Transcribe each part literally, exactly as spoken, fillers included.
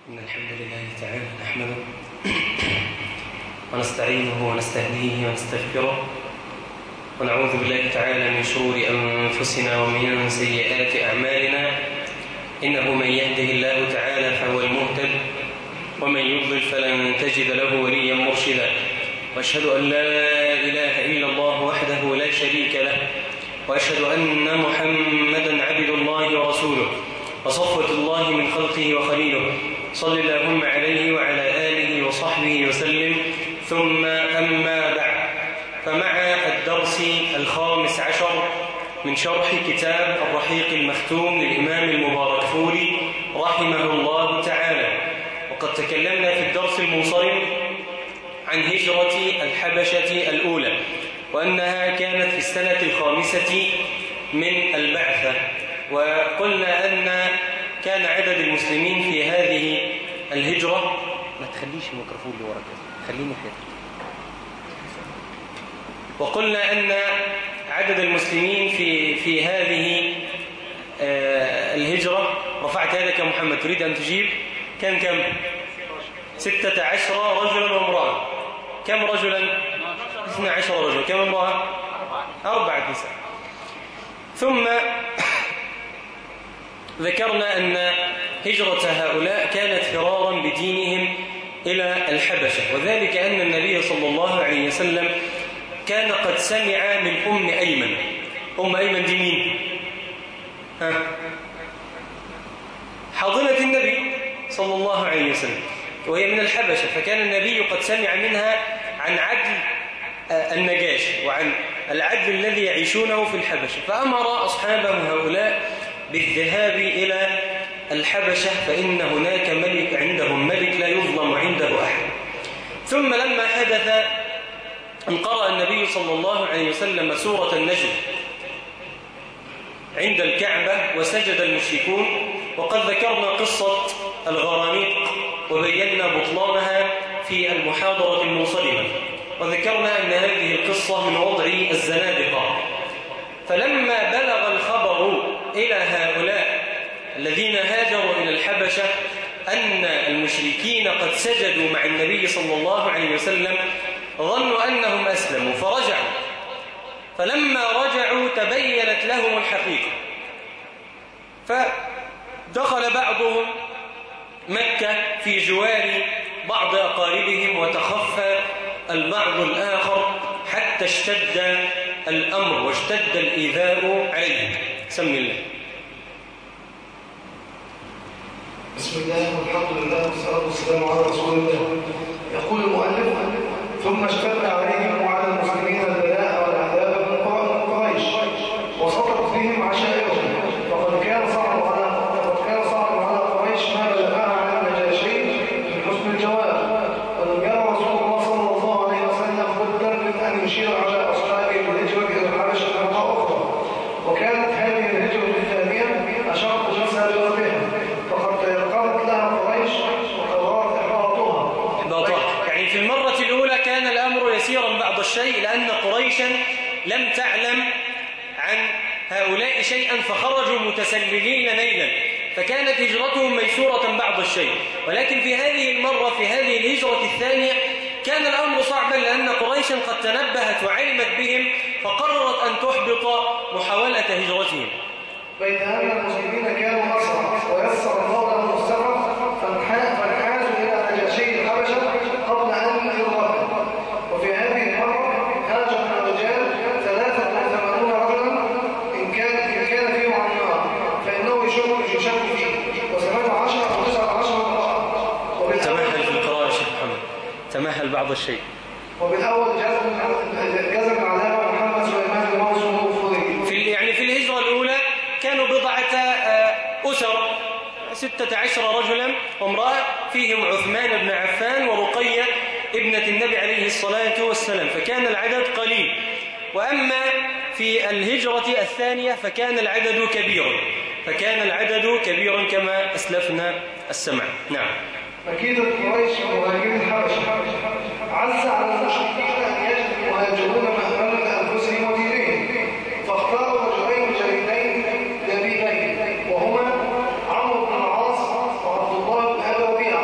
إن الحمد لله تعالى نحمده ونستعينه ونستهديه ونستغفره ونعوذ بالله تعالى من شرور أنفسنا ومن سيئات أعمالنا. إنه من يهده الله تعالى فهو المهتد ومن يضلل فلن تجد له وليا مرشدا، وأشهد أن لا إله إلا الله وحده لا شريك له، وأشهد أن محمدا عبد الله ورسوله وصفوة الله من خلقه وخليله، صل اللهم عليه وعلى آله وصحبه وسلم. ثم أما بعد، فمع الدرس الخامس عشر من شرح كتاب الرحيق المختوم للإمام المباركفوري رحمه الله تعالى، وقد تكلمنا في الدرس المنصرم عن هجرة الحبشة الأولى، وأنها كانت في السنة الخامسة من البعثة، وقلنا أن كان عدد المسلمين في هذه الهجرة. ما تخليش الميكروفون اللي وراك، خليني حياتك. وقلنا أن عدد المسلمين في في هذه آه الهجرة، رفعت يدك يا محمد تريد أن تجيب، كان كم؟ ستة عشر رجلا وامرأة. كم رجلا؟ اثنى عشر رجلا. كم امرأة؟ أربعة نساء. ثم ذكرنا أن هجرة هؤلاء كانت فرارا بدينهم إلى الحبشة، وذلك أن النبي صلى الله عليه وسلم كان قد سمع من أم أيمن. أم أيمن دي مين؟ ها؟ حاضنة النبي صلى الله عليه وسلم، وهي من الحبشة، فكان النبي قد سمع منها عن عدل النجاشي وعن العدل الذي يعيشونه في الحبشة، فأمر أصحابه هؤلاء بالذهاب إلى الحبشة، فإن هناك ملك عندهم، ملك لا يظلم عنده أحد. ثم لما حدث أن قرأ النبي صلى الله عليه وسلم سورة النجم عند الكعبة وسجد المشركون، وقد ذكرنا قصة الغرانيق وبينا بطلانها في المحاضرة المنصرمة، وذكرنا أن هذه القصة من وضع الزنادقة. فلما بلغ الخبر إلى هؤلاء الذين هاجروا إلى الحبشة أن المشركين قد سجدوا مع النبي صلى الله عليه وسلم، ظنوا أنهم أسلموا فرجعوا. فلما رجعوا تبينت لهم الحقيقة، فدخل بعضهم مكة في جوار بعض أقاربهم، وتخفى البعض الآخر حتى اشتد الأمر واشتد الإيذاء عليهم. سم الله. بسم الله والحمد لله والصلاة والسلام على رسول الله. يقول المؤلف: ثم اشتد عليهم وعلى المسلمين البلاء والعذاب من قريش، وسطت فيهم عشائرهم، فقد كان صعب على فقد كان صعب على قريش ما بلغها عن النجاشي من حسن الجواب، ولم يرى رسول الله صلى الله عليه وسلم بدا من ان يشير على اصحابه بالهجره الى الحبشه مرة اخرى، وكانت هذه الهجره الثانيه اشق مسافرتها، فقد تيقنت لها قريش وقررت احباطها. احباطها يعني في المره الاولى كان الامر يسيرا بعض الشيء، لان قريشا لم تعلم عن هؤلاء شيئا فخرجوا متسللين نيلا، فكانت هجرتهم ميسورة بعض الشيء. ولكن في هذه المرة، في هذه الهجرة الثانية، كان الأمر صعبا، لأن قريشا قد تنبهت وعلمت بهم فقررت أن تحبط محاولة هجرتهم. بين أن المسلمين كانوا أسرع ويسر الله لهم السفر، فانحازوا إلى نجاشي الحبشة قبل أن يغرقوا. وفي هذه المرة هاجر الرجال ثلاثة وثمانون رجلا، إن كان إن كان فيهم عن النار فإنه يشك يشك فيه، وسبعة عشر أو تسعة عشر امرأة. تمهل في القراءة يا شيخ محمد، تمهل بعض الشيء. وبالأول جزم جزم العلامة محمد سليمان الموصول في يعني في الهجرة الأولى كانوا بضعة أسر، ستة عشر رجلا وامرأة، فيهم عثمان بن عفان ورقية ابنة النبي عليه الصلاة والسلام، فكان العدد قليل. وأما في الهجرة الثانية فكان العدد كبيرا، فكان العدد كبيرا كما أسلفنا السمع. نعم. مكيدة قريش مهاجرين الحبشة عز على المشركين أن يجد المهاجرون مأمنا لأنفسهم ودينهم، فاختاروا رجلين جليلين لبيبين، وهما عمرو بن العاص وعبد الله بن أبي ربيعة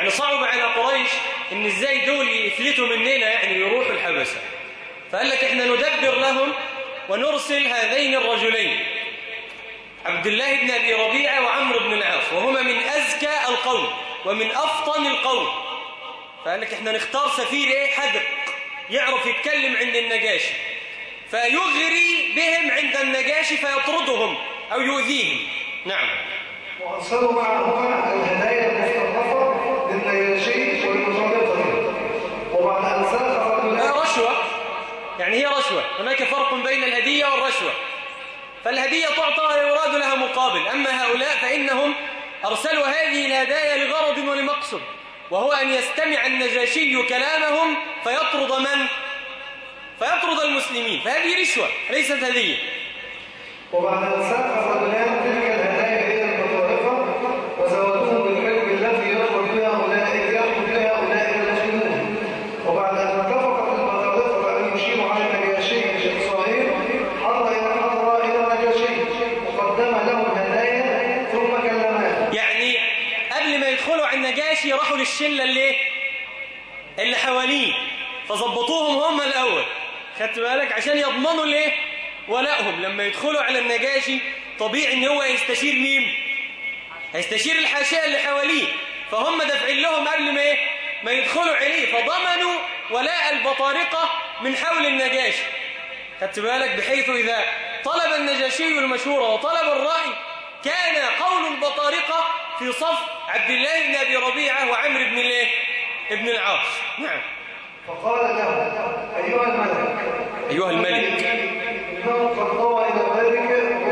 يعني صعب على قريش إن إزاي دول يفلتوا مننا يعني يروحوا الحبشة، فقال لك إحنا ندبر لهم ونرسل هذين الرجلين عبد الله بن أبي ربيعة وعمرو بن العاص، وهما من أزكى القوم ومن أفطن القوم. فقال لك إحنا نختار سفير إيه حذق يعرف يتكلم عند النجاشي، فيغري بهم عند النجاشي فيطردهم أو يؤذيهم. نعم. وأرسلوا معهما الهدايا المستطرفة للنجاشي والمطالبة، وبعد أن سلخ رشوة، يعني هي رشوة، هناك فرق بين الهدية والرشوة. فالهدية تعطى يراد لها مقابل، أما هؤلاء فإنهم أرسلوا هذه الهدايا لغرض ولمقصد، وهو أن يستمع النجاشي كلامهم فيطرد من؟ فيطرد المسلمين، فهذه رشوة ليست هدية. وبعد أن سلخ الرجلان تلك الهدايا هي المتطرفة وزودوهم بالحلم التي يخرج بها أولئك يخرج بها أولئك المسلمون. وبعد أن اتفقت المتطرفة أن يشيروا على النجاشي بإسرائيل حضر إلى النجاشي وقدم له الهدايا ثم كلماه. يعني قبل ما يدخلوا على النجاشي راحوا للشلة اللي اللي حواليه فظبطوهم هم الأول، خدت بالك، عشان يضمنوا ليه ولائهم. لما يدخلوا على النجاشي طبيعي ان هو يستشير مين؟ هيستشير الحاشية اللي حواليه، فهم دافعين لهم قبل ما ايه ما يدخلوا عليه، فضمنوا ولاء البطارقة من حول النجاشي، خدت بالك، بحيث إذا طلب النجاشي المشورة وطلب الرأي كان قول البطارقة في صف عبد الله بن أبي ربيعة وعمرو بن الايه ابن العاص. نعم. فقال له أيها الملك أيها الملك إنه قد ضوى إلى بلدك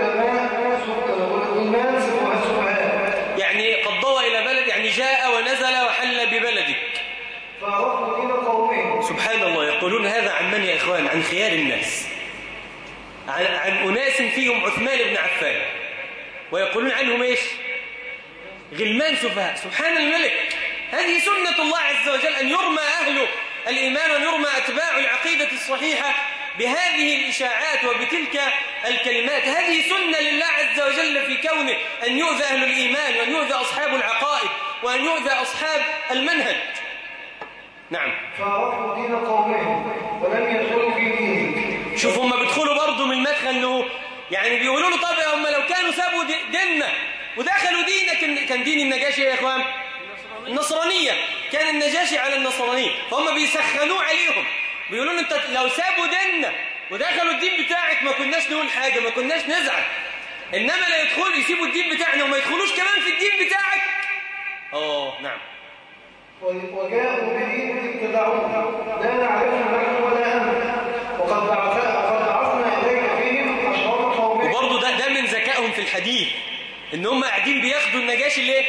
علماء سفهاء. يعني قد ضوى إلى بلد يعني جاء ونزل وحل ببلدك. فأردت إلى قومه. سبحان الله، يقولون هذا عن من يا إخوان؟ عن خيار الناس، عن, عن أناس فيهم عثمان بن عفان، ويقولون عنهم إيش؟ غلمان سفهاء. سبحان الملك، هذه سنة الله عز وجل أن يرمى أهل الإيمان وأن يرمى أتباع العقيدة الصحيحة بهذه الإشاعات وبتلك الكلمات. هذه سنة لله عز وجل في كونه أن يؤذى أهل الإيمان وأن يؤذى أصحاب العقائد وأن يؤذى أصحاب المنهج. نعم. فعرفوا دين قومهم ولم يدخلوا في دينك. شوف هم بيدخلوا برضه من المدخل أنه يعني بيقولوا له طب هم لو كانوا سابوا ديننا ودخلوا دينك، كان دين النجاشي يا إخوان النصرانية، كان النجاشي على النصرانية، فهم بيسخنوا عليهم بيقولون انت لو سابوا ديننا ودخلوا الدين بتاعك ما كناش نقول حاجة، ما كناش نزعل، انما لا يدخلوا يسيبوا الدين بتاعنا وما يدخلوش كمان في الدين بتاعك. اه نعم. وجاءوا به ابتدعوه لا نعرف نحن ولا أنت وقد بعثنا إليك فيهم أشراف قومهم. وبرضه ده ده من ذكائهم في الحديث ان هم قاعدين بياخدوا النجاشي ليه؟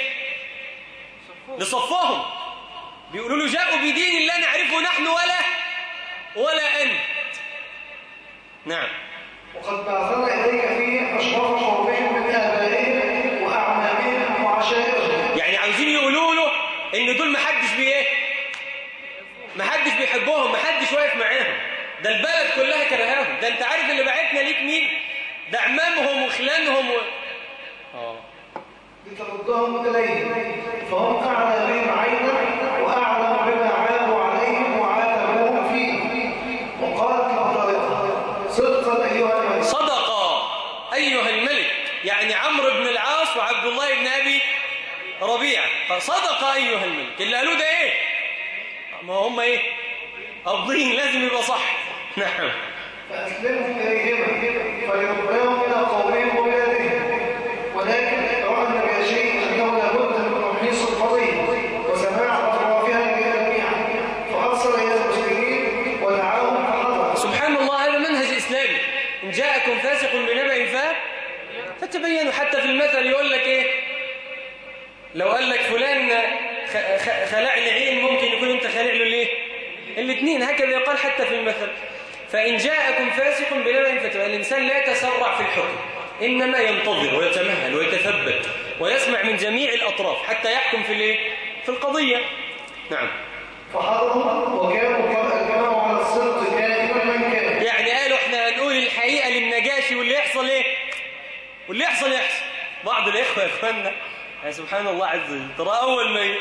لصفهم، بيقولوا له جاءوا بدين لا نعرفه نحن ولا ولا أنت. نعم. وقد بعثنا إليك فيه أشراف قومهم من آبائهم وأعمامهم وعشائرهم. يعني عاوزين يقولوا له إن دول ما حدش بإيه؟ ما حدش بيحبهم، ما حدش واقف معاهم، ده البلد كلها كرهاهم، ده أنت عارف اللي بعتنا ليك مين؟ ده عمامهم وخلانهم و... آه. لتردهم إليهم فهم أعلى بهم عينا وأعلم بما عابوا عليهم وعاتبوهم فيه. وقالت البطارقة صدقا أيها الملك. صدق أيها الملك، يعني عمرو بن العاص وعبد الله بن أبي ربيعة، فصدق أيها الملك. اللي قالوه ده إيه؟ ما هم إيه؟ قابضين، لازم يبقى صح. نعم. فأسلمهم إليهما فيربيهم إلى قومهم وبلادهم، ولكن رأى النجاشي أنه لابد من تمحيص القضية وسماع أطرافها جميعا، فأرسل إلى المسلمين ودعاهم فحضروا. سبحان الله، هذا منهج إسلامي. إن جاءكم فاسق بنبأ فا فتبينوا. حتى في المثل يقول لك إيه؟ لو قال لك فلان خلع لي عين ممكن يكون أنت خلع له ليه؟ الاثنين، هكذا يقال حتى في المثل. فإن جاءكم فاسق بنبأ فتبينوا. الإنسان لا يتسرع في الحكم، إنما ينتظر ويتمهل ويتثبت ويسمع من جميع الأطراف حتى يحكم في الايه؟ في القضية. نعم. فحضروا وكانوا كانوا على الصدق كائنا من كان. يعني قالوا احنا هنقول الحقيقة للنجاشي واللي يحصل ايه؟ واللي يحصل يحصل. بعض الإخوة يا إخواننا، يا سبحان الله عز وجل، ترى أول ما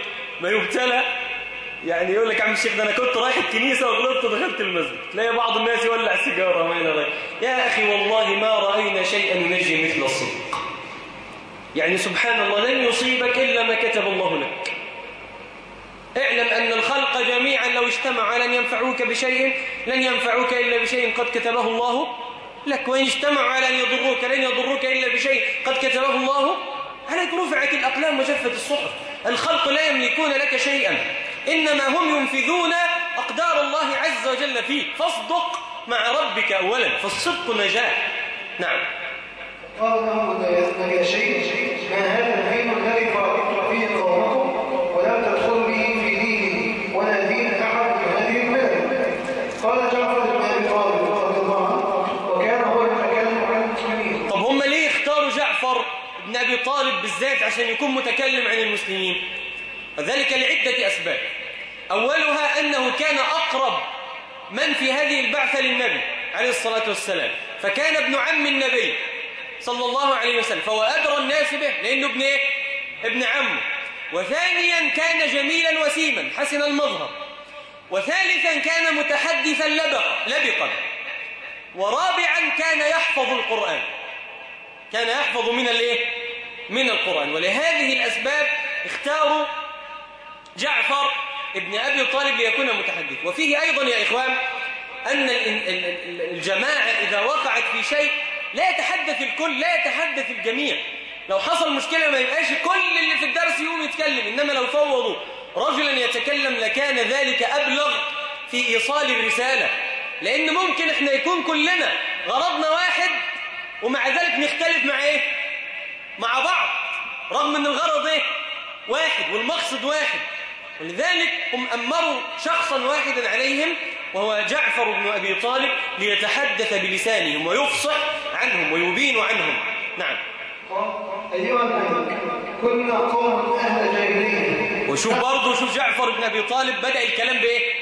ما يبتلى يعني يقول لك يا عم الشيخ ده انا كنت رايح الكنيسه وغلطت ودخلت المسجد، تلاقي بعض الناس يولع سيجاره وما الى ذلك. يا اخي والله ما راينا شيئا ينجي مثل الصدق. يعني سبحان الله لن يصيبك الا ما كتب الله لك. اعلم ان الخلق جميعا لو اجتمعوا لن ينفعوك بشيء لن ينفعوك الا بشيء قد كتبه الله لك، وان اجتمعوا على ان يضروك لن يضروك الا بشيء قد كتبه الله عليك. رفعت الاقلام وجفت الصحف. الخلق لا يملكون لك شيئا، إنما هم ينفذون أقدار الله عز وجل فيك. فاصدق مع ربك أولا، فالصدق نجاة. نعم. قال له النجاشي: ما هذا الدين الذي فارقت فيه قومكم ولم تدخل به في ديني ولا دين أحد من هذه البلاد؟ قال جعفر بن أبي طالب رضي الله عنه: وكان هو يتكلم عن المسلمين. طب هم ليه اختاروا جعفر بن أبي طالب بالذات عشان يكون متكلم عن المسلمين؟ وذلك لعدة أسباب. أولها أنه كان أقرب من في هذه البعثة للنبي عليه الصلاة والسلام، فكان ابن عم النبي صلى الله عليه وسلم، فهو أدرى الناس به لأنه ابن إيه؟ ابن عمه. وثانيا كان جميلا وسيما حسن المظهر. وثالثا كان متحدثا لبقا. ورابعا كان يحفظ القرآن، كان يحفظ من الايه؟ من القرآن. ولهذه الأسباب اختاروا جعفر ابن أبي طالب ليكون متحدث. وفيه أيضا يا إخوان أن الجماعة إذا وقعت في شيء لا يتحدث الكل، لا يتحدث الجميع. لو حصل مشكلة ما يبقاش كل اللي في الدرس يقوم يتكلم، إنما لو فوضوا رجلا يتكلم لكان ذلك أبلغ في إيصال الرسالة. لأن ممكن إحنا يكون كلنا غرضنا واحد ومع ذلك نختلف مع إيه؟ مع بعض، رغم أن الغرض إيه؟ واحد والمقصد واحد. ولذلك هم أمروا شخصا واحدا عليهم وهو جعفر بن أبي طالب ليتحدث بلسانهم ويفصح عنهم ويبين عنهم. نعم. أيها الملك كنا قوم أهل جاهلية. وشوف برضه شوف جعفر بن أبي طالب بدأ الكلام بإيه؟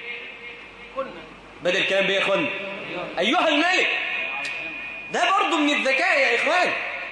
بدأ الكلام بإيه يا إخوان؟ أيها الملك. ده برضه من الذكاء يا إخوان.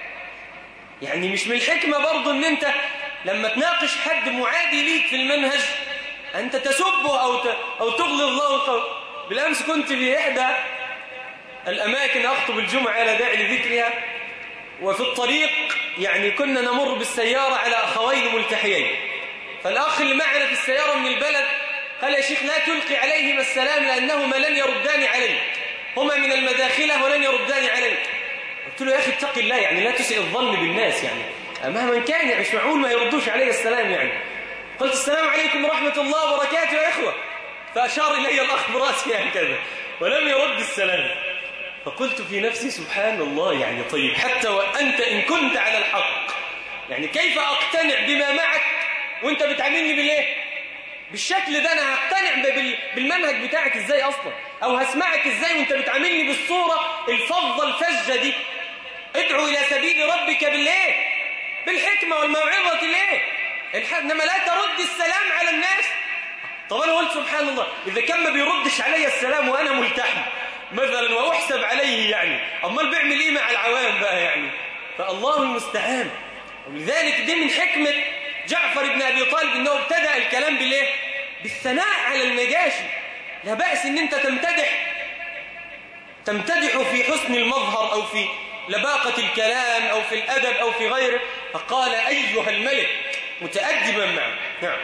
يعني مش من الحكمة برضه أن أنت لما تناقش حد معادي ليك في المنهج أنت تسبه أو أو تغلظ له. بالأمس كنت في إحدى الأماكن أخطب الجمعة على داعي لذكرها، وفي الطريق يعني كنا نمر بالسيارة على أخوين ملتحيين، فالأخ اللي معنا في السيارة من البلد قال: يا شيخ لا تلقي عليهما السلام لأنهما لن يردان عليك، هما من المداخلة ولن يردان عليك. قلت له: يا أخي اتق الله، يعني لا تسئ الظن بالناس، يعني مهما كان يعني مش معقول ما يردوش علي السلام. يعني قلت: السلام عليكم ورحمة الله وبركاته يا إخوة، فأشار إلي الأخ براسي هكذا ولم يرد السلام. فقلت في نفسي: سبحان الله، يعني طيب حتى وأنت إن كنت على الحق، يعني كيف أقتنع بما معك وأنت بتعاملني بالإيه؟ بالشكل ده. أنا هقتنع بالمنهج بتاعك إزاي أصلا؟ أو هسمعك إزاي وأنت بتعاملني بالصورة الفظة الفجة دي؟ ادعو إلى سبيل ربك بالإيه؟ بالحكمة والموعظة الإيه؟ إنما لا ترد السلام على الناس. طب أنا قلت سبحان الله، إذا كان ما بيردش علي السلام وأنا ملتحي مثلا وأحسب عليه، يعني أمال بيعمل إيه مع العوام بقى؟ يعني فالله المستعان. ولذلك دي من حكمة جعفر بن أبي طالب إنه ابتدأ الكلام بالإيه؟ بالثناء على النجاشي. لا بأس إن أنت تمتدح تمتدح في حسن المظهر أو في لباقة الكلام أو في الأدب أو في غيره. فقال: أيها الملك، متأدبا معه. نعم.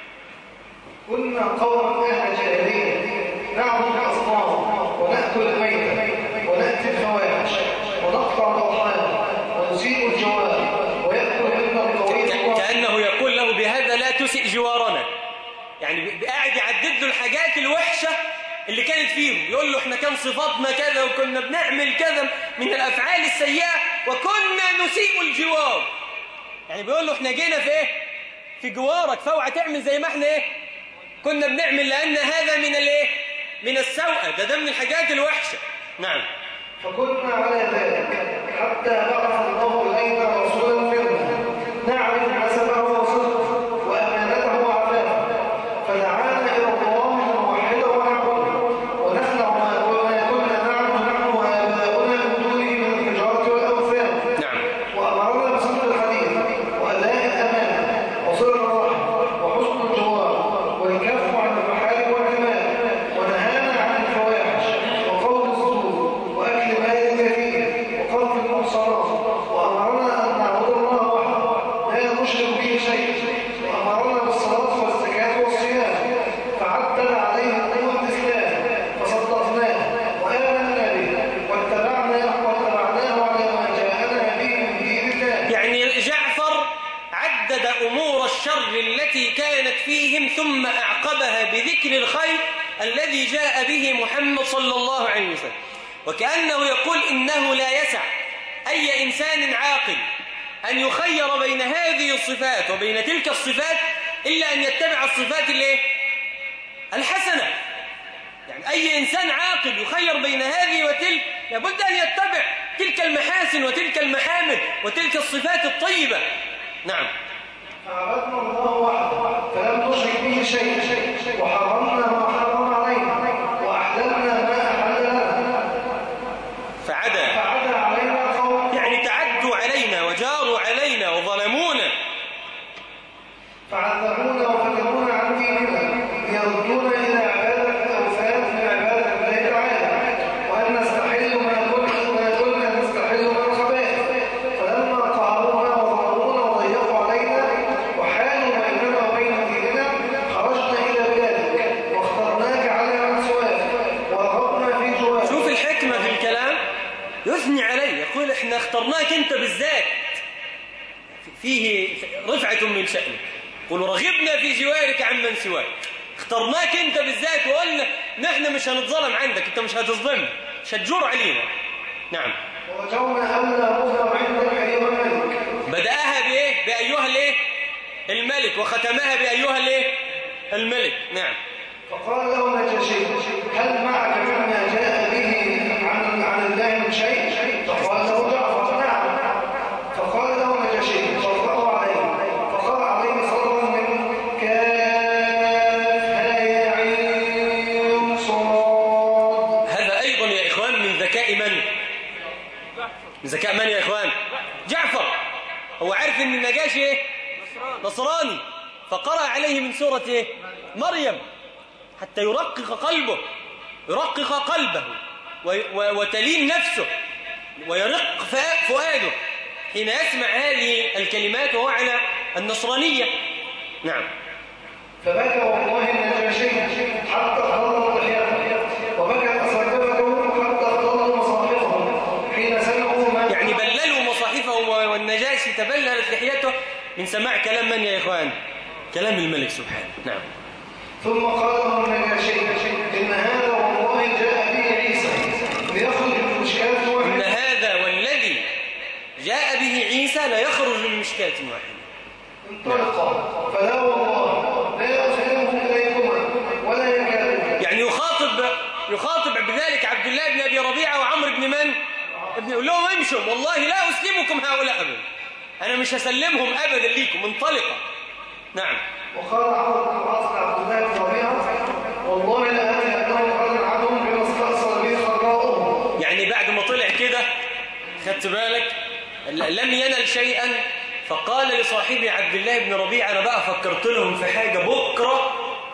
كنا قوم أهل جاهلية نعبد الأصنام ونأكل الميتة ونأتي الفواحش ونقطع الأرحام ونسيء الجوار ويأكل منا القوي. كأنه يقول له بهذا لا تسئ جوارنا، يعني قاعد يعدد له الحاجات الوحشة اللي كانت فيهم، يقول له احنا كان صفاتنا كذا وكنا بنعمل كذا من الأفعال السيئة وكنا نسيء الجوار. يعني بيقول له احنا جينا في ايه؟ في جوارك، فاوعى تعمل زي ما احنا ايه كنا بنعمل، لأن هذا من الايه؟ من السوء، ده ده من الحاجات الوحشة. نعم. فكنا على ذلك حتى بعث الله إلينا رسولا منا نعرف حسبه وصدقه وأمانته وعفافه، فدعانا إلى الله ونوحده ونعبده ونخلع ما كنا نعبد نحن وآباؤنا من دونه من الحجارة والأوثان. نعم. وأمرنا بصدق الحديث وأداء الأمانة وصلة الرحم وحسن عدد أمور الشر التي كانت فيهم ثم أعقبها بذكر الخير الذي جاء به محمد صلى الله عليه وسلم. وكأنه يقول إنه لا يسع أي إنسان عاقل أن يخير بين هذه الصفات وبين تلك الصفات إلا أن يتبع الصفات الايه؟ الحسنة. يعني أي إنسان عاقل يخير بين هذه وتلك لابد أن يتبع تلك المحاسن وتلك المحامد وتلك الصفات الطيبة. نعم. فعبدنا الله وحده فلم نشرك به شيء وحرمنا ما حرم علينا وأحللنا ما أحل لنا فعدا فعدا علينا قوم يعني تعدوا علينا وجاروا علينا وظلمونا فعذبونا وفتنونا عن ديننا ليردونا إلى عبادة الأوثان من عبادة الله تعالى وأن نستحل ما كنا ما كنا نستحل من الخبائث. فلما قهرونا وظلمونا وضيقوا علينا وحالوا بيننا وبين ديننا خرجنا إلى بلادك واخترناك على من سواك ورغبنا في جوارك. شوف الحكمة في الكلام، يثني عليه يقول احنا اخترناك انت بالذات، فيه رفعة من شأنك. قل رغبنا في جوارك عن من سواك، اخترناك انت بالذات وقلنا نحن مش هنتظلم عندك، انت مش هتظلمنا، مش هتجور علينا. نعم. ورجونا أولى مظلم عندك أيها الملك. بدأها بإيه؟ بأيها الإيه؟ الملك، وختمها بأيها الإيه؟ الملك. نعم. فقال له نجاشي هل معك مما جاء به عن عن الله من شيء؟ فقال له جعفر نعم. فقال له نجاشي فاقرأوا عليه فقرأ عليه صدرا من كاف يا عين صاد. هذا أيضا يا إخوان من ذكاء من؟ من ذكاء من يا إخوان؟ جعفر. هو عارف أن النجاشي إيه؟ نصراني، فقرأ عليه من سورة إيه؟ مريم حتى يرقق قلبه يرقق قلبه وتلين نفسه ويرق فؤاده حين يسمع هذه الكلمات وهو على النصرانية. نعم. فبكى والله النجاشي حتى اختلط لحيته وبكت أساقفته حتى اختلطوا مصاحفهم حين سمعوا ما يعني بللوا مصاحفهم، والنجاشي تبللت لحيته من سماع كلام من يا إخوان؟ كلام الملك سبحانه. نعم. ثم قال له النجاشي إن هذا والله جاء به عيسى ليخرج من مشكاة واحدة. إن هذا والذي جاء به عيسى لا يخرج من مشكاة واحدة. انطلقا فلا والله لا أسلمهم إليكما ولا يكادون. يعني يخاطب يخاطب بذلك عبد الله بن أبي ربيعة وعمر بن من؟ ابن يقول لهم امشوا والله لا أسلمكم هؤلاء أبدا، أنا مش هسلمهم أبدا ليكم، انطلقا. نعم. وقال عمرو بن العاص لعبد الله بن ربيعة والله لا أدري أنهم قد عنهم بما استأصل به خراؤهم. يعني بعد ما طلع كده خدت بالك لم ينل شيئا، فقال لصاحبي عبد الله بن ربيعة أنا بقى فكرت لهم في حاجة، بكرة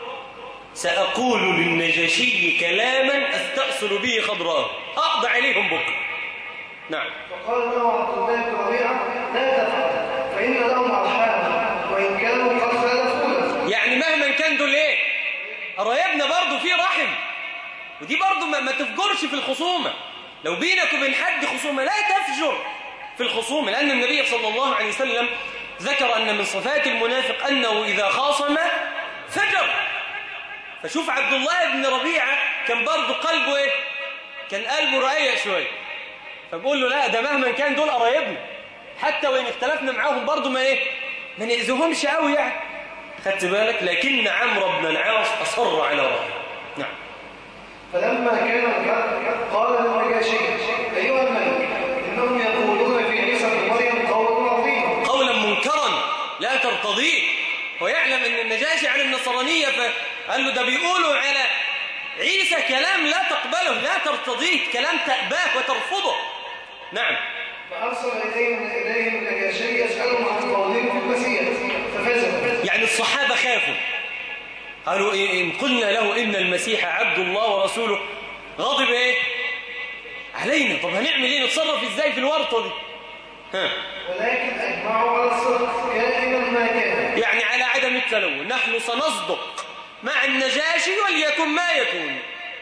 سأقول للنجاشي كلاما أستأصل به خضراه أقضى عليهم بكرة. نعم. فقال له عبد الله بن ربيعة لا تفعل فإن لهم أرحام وإن كانوا قد خالفونا. يعني مهما كان دول ايه قرايبنا برضه في رحم، ودي برضه ما, ما تفجرش في الخصومة. لو بينك وبين حد خصومة لا تفجر في الخصومة، لأن النبي صلى الله عليه وسلم ذكر أن من صفات المنافق أنه إذا خاصم فجر. فشوف عبد الله بن ربيعة كان برضه قلبه ايه؟ كان قلبه رقيق شوية، فبقول له لا ده مهما كان دول قرايبنا حتى وإن اختلفنا معاهم برضه ما ايه ما نأذيهمش قوي يعني، خدت بالك. لكن عمرو بن العاص أصر على رأيه. نعم. فلما كان الحق قال للنجاشي أيها الملك إنهم يقولون في عيسى بن مريم قولا عظيما قولا منكرا لا ترتضيه. ويعلم أن النجاشي على النصرانية فقال له ده بيقولوا على عيسى كلام لا تقبله لا ترتضيه، كلام تأباه وترفضه. نعم. فأرسل إليهم إليهم النجاشي يسألهم عن قولهم في المسيح ففزع. يعني الصحابة خافوا، قالوا إن قلنا له إن المسيح عبد الله ورسوله غضب إيه علينا، طب هنعمل إيه نتصرف إزاي في الورطة دي؟ ها. ولكن أجمعوا على الصدق كائنا ما كان، يعني على عدم التلون، نحن سنصدق مع النجاشي وليكن ما يكون.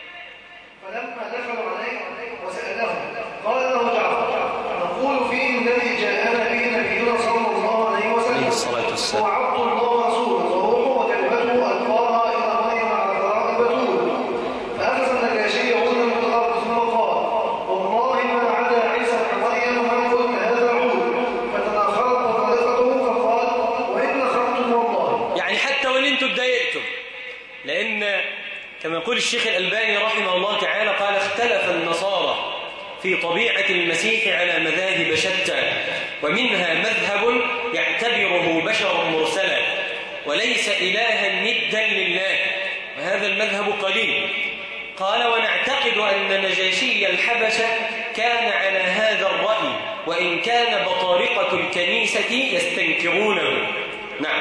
فلما دخلوا عليه وسألهم قال له جعفر نقول فيه الذي جاءنا به نبينا صلى الله عليه وسلم كما يقول الشيخ الألباني رحمه الله تعالى قال اختلف النصارى في طبيعة المسيح على مذاهب شتى، ومنها مذهب يعتبره بشرا مرسلا وليس إلها ندا لله، وهذا المذهب قليل. قال ونعتقد أن نجاشي الحبشة كان على هذا الرأي، وإن كان بطارقة الكنيسة يستنكرونه. نعم.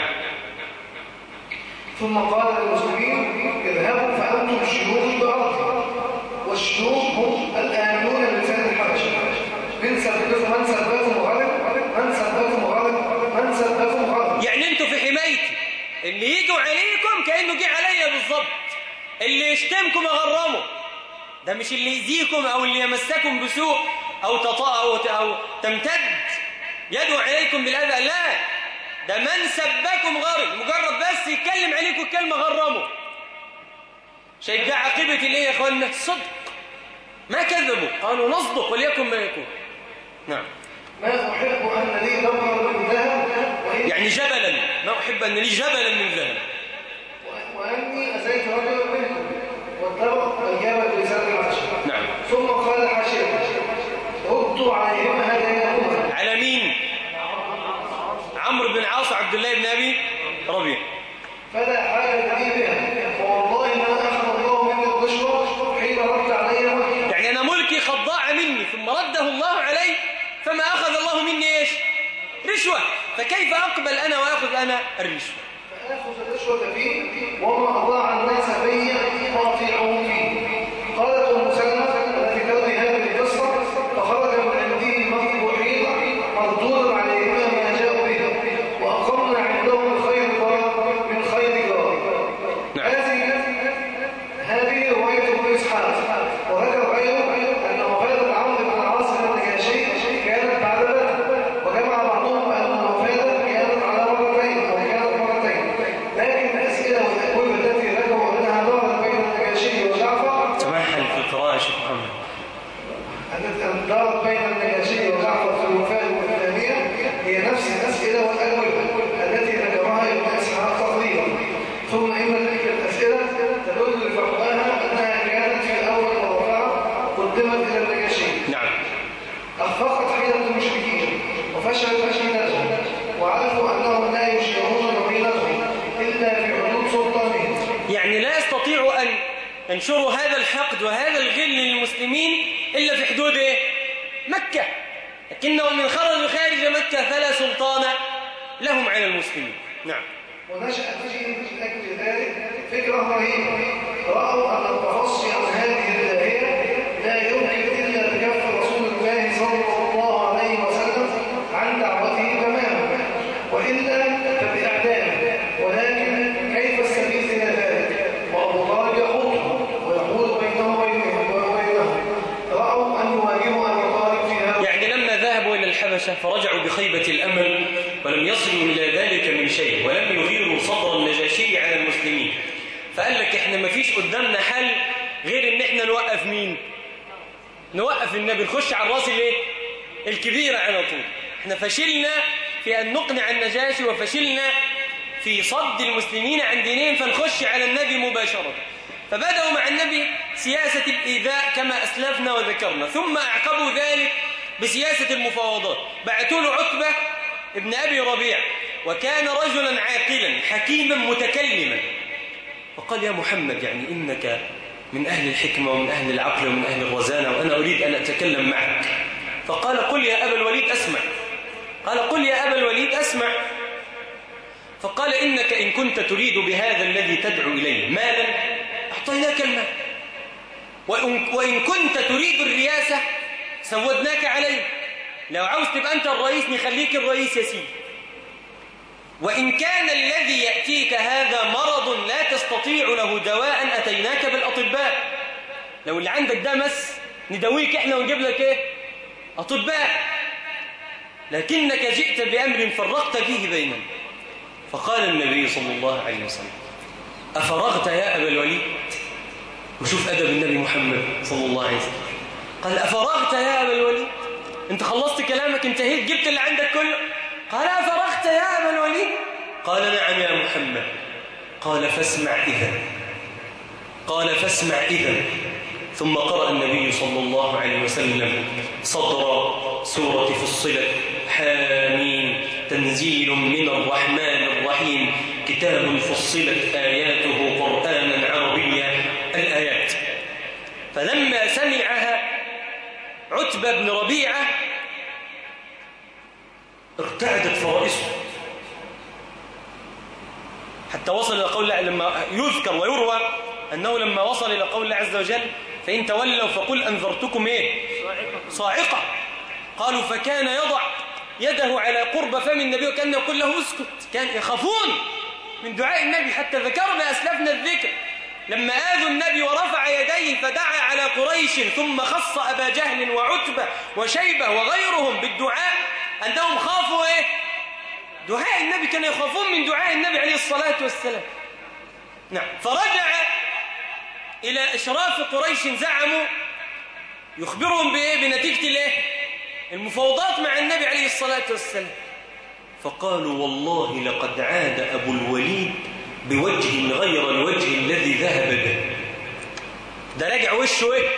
ثم قال للمسلمين اذهبوا فأنتم الشيوخ بأرض، والشيوخ هم الآمنون بلسان الحبشة، من سبكم من سبكم غلط، من سبكم غلط، من سبكم غلط. يعني انتوا في حمايتي، اللي يجوا عليكم كأنه جه عليا بالظبط، اللي يشتمكم اغرمه، ده مش اللي يزيكم او اللي يمسكم بسوء او تطاء أو, أو تمتد يدعو عليكم بالأذى، لا، ده من سبكم غرم، مجرد بس يتكلم عليكم كلمة غرمه. شايف ده عاقبة الايه يا اخوانا؟ الصدق. ما كذبوا، قالوا نصدق وليكن ما يكون. نعم. ما أحب أن لي دبرا من ذهب، يعني جبلا، ما أحب أن لي جبلا من ذهب، وأني أتيت رجلا منكم واتبع الجبل بلسان الحبشة. نعم. ثم قال حاشية ردوا عليهم هدينهما. على مين؟ عمرو بن العاص وعبد الله بن أبي ربيعة. فلا حاجة لي بها، والله ما أخذ الله مني الرشوة حين رد علي وحيا. يعني أنا ملكي خضاع مني ثم رده الله علي، فما أخذ الله مني إيش؟ رشوة. فكيف أقبل أنا وأخذ أنا الرشوة؟ فأخذ الرشوة فيه وما أضاع الناس في قاطعه فيه. قالت أم سلمة التي تروي هذه القصة فخرج من عنده مذبوحين مردودا عليهما ما جاءوا به، وأقمنا عندهم الخير من خير جار. هذه هذه رواية ابن إسحاق. وذكر غيره أن وفاة عمرو بن العاص النجاشي كانت بعد بدر، وجمع بعضهم أن وفاته كانت على مرتين أو كانت مرتين، لكن الأسئلة والأجوبة التي ذكروا أنها دارت بين النجاشي وجعفر. تمحل في القراءة يا شيخ محمد. أن دارت بين النجاشي وجعفر في الوفاة الثانية هي نفس الأسئلة والأجوبة التي ذكرها ابن إسحاق تقريبا. ثم إن تلك الأسئلة تدل لفقهها أنها كانت في أول مرفعة قدمت إلى النجاشي. نعم. أخفقت حيلة المشركين وفشلت حيلتهم، وعرفوا أنهم لا يشيرون مبينتهم إلا في حدود سلطانهم. يعني لا يستطيعوا أن ينشروا هذا الحقد وهذا الغل للمسلمين إلا في حدود إيه؟ مكة. لكنهم من خرجوا خارج مكة فلا سلطان لهم على المسلمين. نعم. ونشأت فيهم من أجل ذلك فكرة رهيبة. رأوا أن التفصي عن هذه الداهية لا يمكن إلا بكف رسول الله صلى الله عليه وسلم عن دعوته تماما، وإلا فبإعدامه. ولكن كيف السبيل إلى ذلك؟ وأبو طالب يخوض ويحول بينه وبينهم. رأوا أن يواجهوا أبو طالب في هذا. يعني لما ذهبوا إلى الحبشة فرجعوا بخيبة الأمل، ولم يصلوا إلى ذلك من شيء، ولم يغيروا صدر النجاشي على المسلمين. فقال لك إحنا ما فيش قدامنا حل غير إن إحنا نوقف مين؟ نوقف النبي، نخش على الراس الايه؟ الكبيرة على طول. إحنا فشلنا في أن نقنع النجاشي، وفشلنا في صد المسلمين عن دينهم، فنخش على النبي مباشرة. فبدأوا مع النبي سياسة الإيذاء كما أسلفنا وذكرنا، ثم أعقبوا ذلك بسياسة المفاوضات. بعثوا له عتبة ابن أبي ربيع، وكان رجلا عاقلا حكيما متكلما، فقال يا محمد يعني إنك من أهل الحكمة ومن أهل العقل ومن أهل الرزانة، وأنا أريد أن أتكلم معك. فقال قل يا أبا الوليد أسمع. قال قل يا أبا الوليد أسمع. فقال إنك إن كنت تريد بهذا الذي تدعو إليه مالا أعطيناك المال، وإن كنت تريد الرياسة سودناك عليه. لو عاوز تبقى أنت الرئيس نخليك الرئيس يا سيدي. وإن كان الذي يأتيك هذا مرض لا تستطيع له دواء أتيناك بالأطباء. لو اللي عندك ده مس ندويك إحنا ونجيب لك إيه؟ أطباء. لكنك جئت بأمر فرقت فيه بيننا. فقال النبي صلى الله عليه وسلم أفرغت يا أبا الوليد؟ وشوف أدب النبي محمد صلى الله عليه وسلم. قال أفرغت يا أبا الوليد؟ أنت خلصت كلامك، انتهيت، جبت اللي عندك كله؟ قال أفرغت يا أبا الوليد؟ قال نعم يا محمد. قال فاسمع إذن. قال فاسمع إذن. ثم قرأ النبي صلى الله عليه وسلم صدر سورة فصلت حامين تنزيل من الرحمن الرحيم كتاب فصلت آياته قرآنا عربيا الآيات. فلما سمعها عتبة بن ربيعة ارتعدت فرائسه، حتى وصل إلى قول لما يذكر ويروى أنه لما وصل إلى قول الله عز وجل فإن تولوا فقل أنذرتكم إيه؟ صاعقة. قالوا فكان يضع يده على قرب فم النبي وكان يقول له اسكت، كان يخافون من دعاء النبي. حتى ذكرنا أسلفنا الذكر لما آذوا النبي ورفع يديه فدعا على قريش ثم خص أبا جهل وعتبة وشيبة وغيرهم بالدعاء أنهم خافوا إيه؟ دعاء النبي، كانوا يخافون من دعاء النبي عليه الصلاة والسلام. نعم. فرجع إلى إشراف قريش زعموا يخبرهم بإيه؟ بنتيجة الإيه؟ المفاوضات مع النبي عليه الصلاة والسلام. فقالوا والله لقد عاد أبو الوليد بوجه غير الوجه الذي ذهب به. ده راجع وشه إيه؟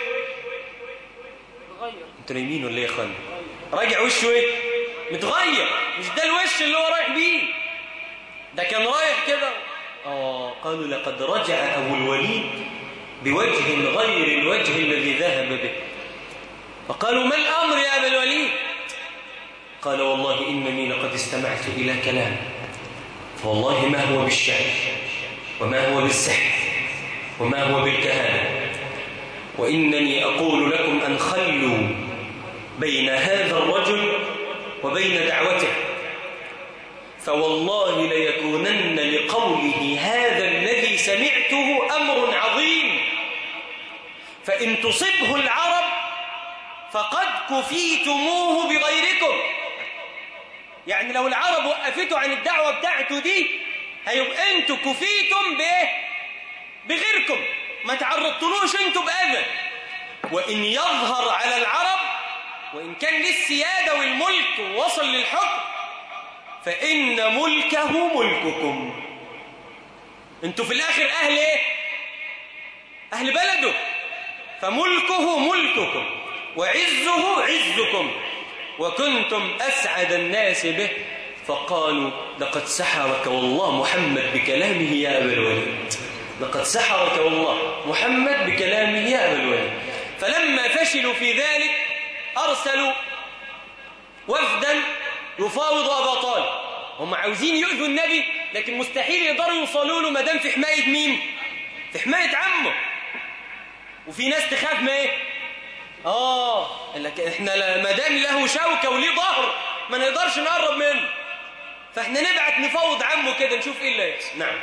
انتوا نايمين ولا إيه يا اخوان؟ راجع وشه إيه؟ متغير، مش ده الوش اللي هو رايح بيه، ده كان رايح كده. آه قالوا لقد رجع أبو الوليد بوجه غير الوجه الذي ذهب به. فقالوا ما الأمر يا أبا الوليد؟ قال والله إنني لقد استمعت إلى كلام، فوالله ما هو بالشعر وما هو بالسحر وما هو بالكهانة، وإنني أقول لكم أن خلوا بين هذا الرجل وبين دعوته، فوالله ليكونن لقوله هذا الذي سمعته أمر عظيم، فإن تصبه العرب فقد كفيتموه بغيركم. يعني لو العرب وقفتوا عن الدعوة بتاعته دي هيبقى انتوا كفيتم بايه؟ بغيركم، ما تعرضتلوش انتوا بأذى. وإن يظهر على العرب وإن كان للسيادة والملك ووصل للحكم فإن ملكه ملككم. انتوا في الآخر أهل ايه؟ أهل بلده، فملكه ملككم وعزه عزكم، وكنتم أسعد الناس به. فقالوا لقد سحرك والله محمد بكلامه يا أبا الوليد، لقد سحرك والله محمد بكلامه يا أبا الوليد. فلما فشلوا في ذلك أرسلوا وفدا يفاوض أبا طالب. هم عاوزين يؤذوا النبي لكن مستحيل يقدروا يوصلوا له مدام في حماية مين؟ في حماية عمه. وفي ناس تخاف ما ايه؟ آه احنا مدام له شوكة وليه ظهر ما نقدرش نقرب منه، فاحنا نبعت نفوض عمه كده نشوف ايه اللي يحصل. نعم.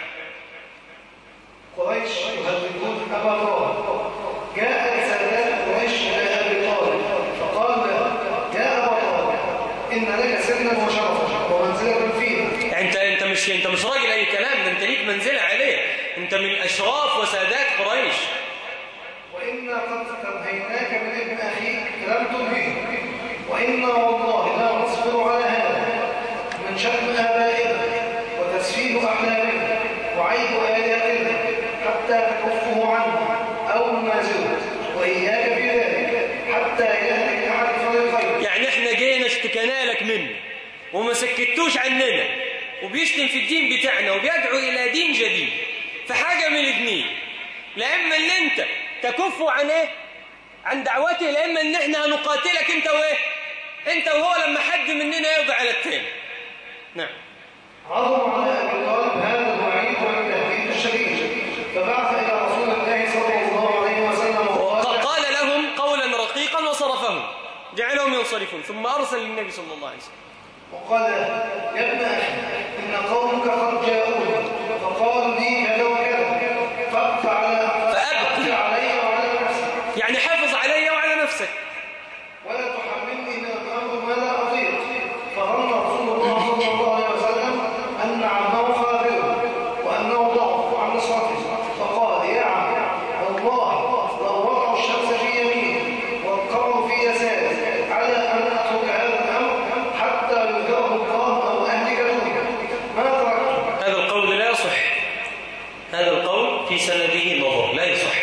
قريش يهددون أبا طالب. جاء سادات قريش إلى أبي طالب فقال له يا أبا طالب إن لك سنا وشرفا ومنزلة فيه. يعني انت انت مش انت مش راجل اي كلام، ده انت ليك منزله عليه، انت من اشراف وسادات قريش. وإنا قد تنهيناك من ابن أخيك لم تنهيه، وإنا والله لا نصبر على هذا من شتم آبائنا وتسفيه أحلامنا وعيب آلهتنا حتى تكفه عنه أو ننازله، وإياك في ذلك حتى يهلك أحد فريقين. يعني احنا جينا اشتكينا لك منه وما سكتوش عننا وبيشتم في الدين بتاعنا وبيدعو إلى دين جديد، فحاجة من الاثنين، لا إما ان انت تكفوا عن ايه؟ عن دعوته، لا إما ان احنا هنقاتلك انت وايه؟ انت وهو لما حد مننا يرضى على الثاني. نعم. عظم على أبي طالب هذا الوعيد والتهديد الشديد، فبعث إلى رسول الله صلى الله عليه وسلم وقال لهم قولا رقيقا وصرفهم، جعلهم ينصرفون، ثم أرسل للنبي صلى الله عليه وسلم وقال يا ابن أخي إن قومك قد جاءوني فقالوا لي كذا وكذا فأبقي علي وعلى نفسك، يعني حافظ علي وعلى نفسك ولا تحملني من الأمر ما لا أطيق. فظن رسول الله صلى الله عليه وسلم أن عمه خابره وأنه ضعف عن نصرته، فقال يا عم والله لو وضعوا الشمس في يميني والقمر في يساري على أن أترك هذا الأمر حتى يذهب الله أو أهلك دونه ما تركته. هذا القول لا يصح، هذا القول في سنده نظر لا يصح.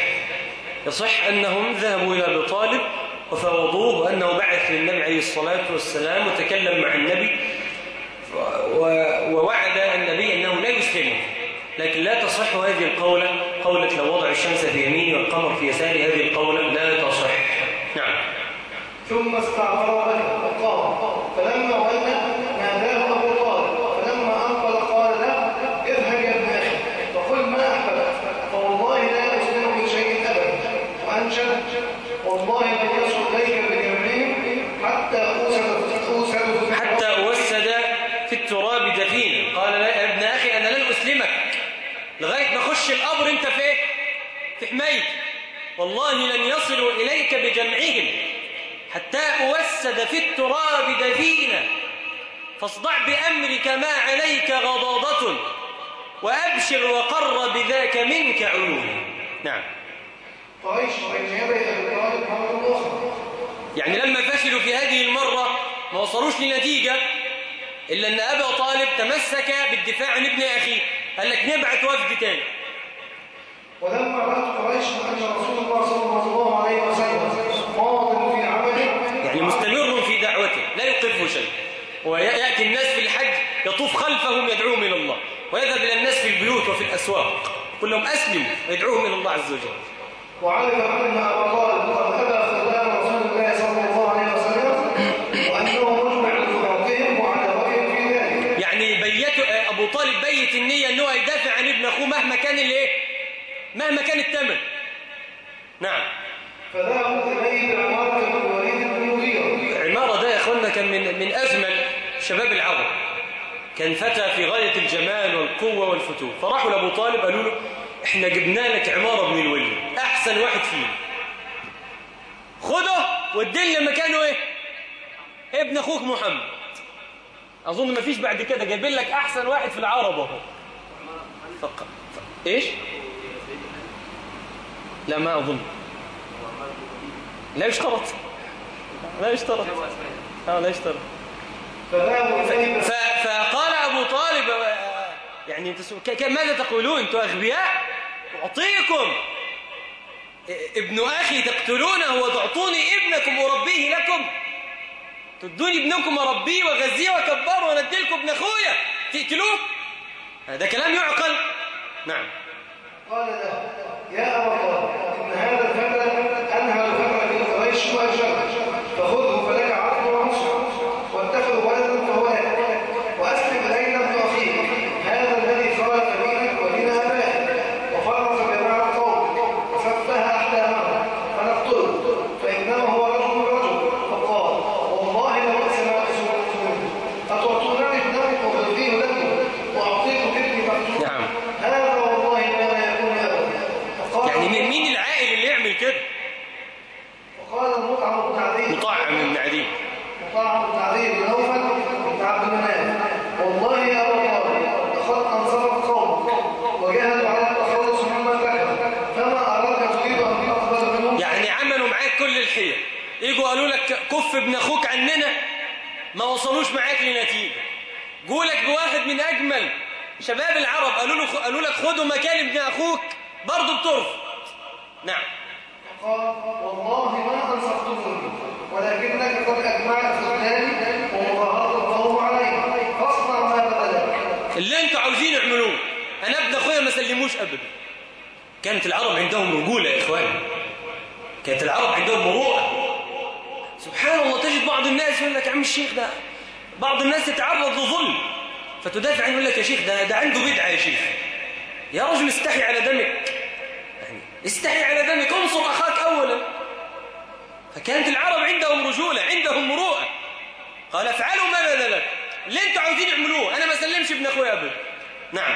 يصح أنهم ذهبوا إلى أبي طالب وفوضوه وأنه بعث للنبي عليه الصلاة والسلام وتكلم مع النبي ووعد النبي أنه لا يسلمه، لكن لا تصح هذه القولة، قولة لو وضع الشمس في يمينه والقمر في يساره، هذه القولة لا تصح. نعم. ثم استعمر به وقال فلما ولى ناداه أبو طالب فلما أنقل قال له اذهب يا ابن أخي فقل ما أحببت فوالله لا أسلم بشيء أبدا، وأنشد والله من يصل إليك بجمعهم حتى أوسد حتى أوسد في التراب دفينا. قال لا يا ابن أخي أنا لن أسلمك لغاية ما أخش القبر أنت في في حمايتي، والله لن يصلوا إليك بجمعهم حتى أوسد في التراب دفينا، فاصدع بأمرك ما عليك غضاضة وأبشر وقر بذاك منك عيونا. نعم. يعني لما فشلوا في هذه المرة ما وصلوش لنتيجة إلا أن أبا طالب تمسك بالدفاع عن ابن أخيه، قال لك نبعث وفد تاني. ولما رأت قريش أن رسول الله صلى الله عليه وسلم ماض في عمله، يعني مستمر في دعوته لا يوقفه شيء، ويأتي الناس في الحج يطوف خلفهم يدعوهم إلى الله، ويذهب إلى الناس في البيوت وفي الأسواق كلهم أسلموا ويدعوهم إلى الله عز وجل. وعرف أن أبا طالب قد أبى خذلان رسول الله صلى الله عليه وسلم وأنه مجمع لفراقهم وعلى رأيه في ذلك. يعني بيت أبو طالب بيت النية أنه يدافع عن ابن أخوه مهما كان الإيه؟ مهما كان الثمن. نعم. فذهبوا إليه بعمارة بن وليد بن مغيرة. عمارة ده يا أخوانا كان من من أجمل شباب العرب، كان فتى في غاية الجمال والقوة والفتوح، فراحوا لأبو طالب قالوا له احنا جبنا لك عمارة بن الوليد أحسن واحد فيه، خده ودلنا مكانه ايه؟ ابن أخوك محمد. أظن ما فيش بعد كده، جايبين لك أحسن واحد في العرب اهو. فق... ف... إيش؟ لا ما أظن، لا يشترط، لا يشترط اه لا يشترط. ف... فقال أبو طالب يعني ك... ماذا تقولون أنتم أغبياء؟ أعطيكم ابن أخي تقتلونه وتعطوني ابنكم أربيه لكم؟ تدوني ابنكم أربيه وغزيه وكبره وندلكم ابن أخويا تقتلوه؟ هذا كلام يعقل؟ نعم. قال له يا أبا طالب إن هذا الفتى أنهى فتى في قريش وأجر فخذه فلك عقل ونصر واتخذ ولدا فهو لك وأسلم إلينا ابن أخيك هذا الذي خالف دينك ودين آبائك وفرط جماعة القوم وسفه أحلامهم فنقتله فإنما هو رجل رجل. فقال والله لو أسمع أسوأكم أتعطونني ابنكم وغذيه لكم وأعطيكم ابني مقتول؟ نعم. هذا والله ما لا يكون أبدا. يعني مين العائل اللي يعمل كده؟ وقال المطعم بن عدي مطعم بن عدي مطعم بن عدي بن نوفل بن عبد المناف والله يا أبا طالب لقد أنصرت قومك وجاهدوا على التخلص مما ذكر فما أراك تريد أن تقبل منهم. يعني عملوا معاك كل الحيل، يجوا قالوا لك كف ابن أخوك عننا ما وصلوش معاك لنتيجة، قولك بواحد من أجمل شباب العرب قالوا له قالوا لك خدوا مكان ابن أخوك برضه بترفض. نعم. قال والله ما أنصفتموني ولكنك قد أجمعت خذلاني ومظاهرة القوم علي فاصنع ما بدلك. اللي انتوا عاوزين اعملوه، انا ابن اخويا ما سلموش ابدا. كانت العرب عندهم رجولة يا اخواني، كانت العرب عندهم مروءة. سبحان الله، تجد بعض الناس يقول لك يا عم الشيخ ده، بعض الناس تتعرض لظلم فتدافع عنه يقول لك يا شيخ ده ده عنده بدعة يا شيخ. يا رجل استحي على دمك، يعني استحي على دمك، انصر اخاك اولا. فكانت العرب عندهم رجولة، عندهم مروءة. قال افعلوا ما بدا لك، اللي انتوا عاوزين اعملوه، انا ما سلمش ابن اخويا ابدا. نعم.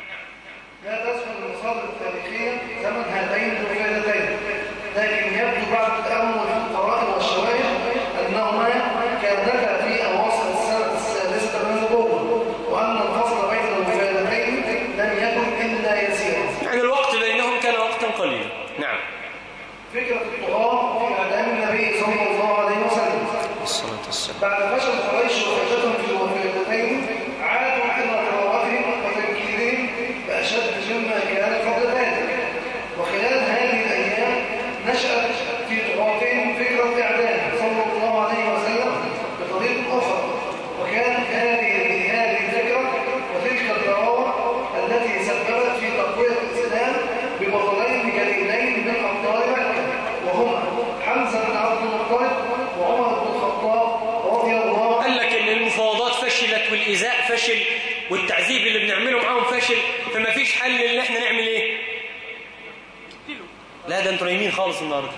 لا تسمع المصادر التاريخية زمن هاتين الوفادتين، لكن يبدو بعد التأمل في القرائن والشواهد أنهما كانتا في أواصر السنة السادسة من النبوة، وأن الفصل بين الوفادتين لم يكن إلا يسيرا. يعني الوقت بينهم كان وقتا قليلا. نعم. فكرة الطغاة في إعلام النبي صلى الله عليه وسلم الصلاة والسلام. بعد فشل قريش وحجتهم في الوفادتين عادوا إلى قراءتهم وتنكيرهم بأشد مما كان قبل ذلك. وخلال هذه الأيام الإيذاء فشل والتعذيب اللي بنعمله معاهم فشل، فما فيش حل ان احنا نعمل ايه؟ لا ده انتوا نايمين خالص النهارده.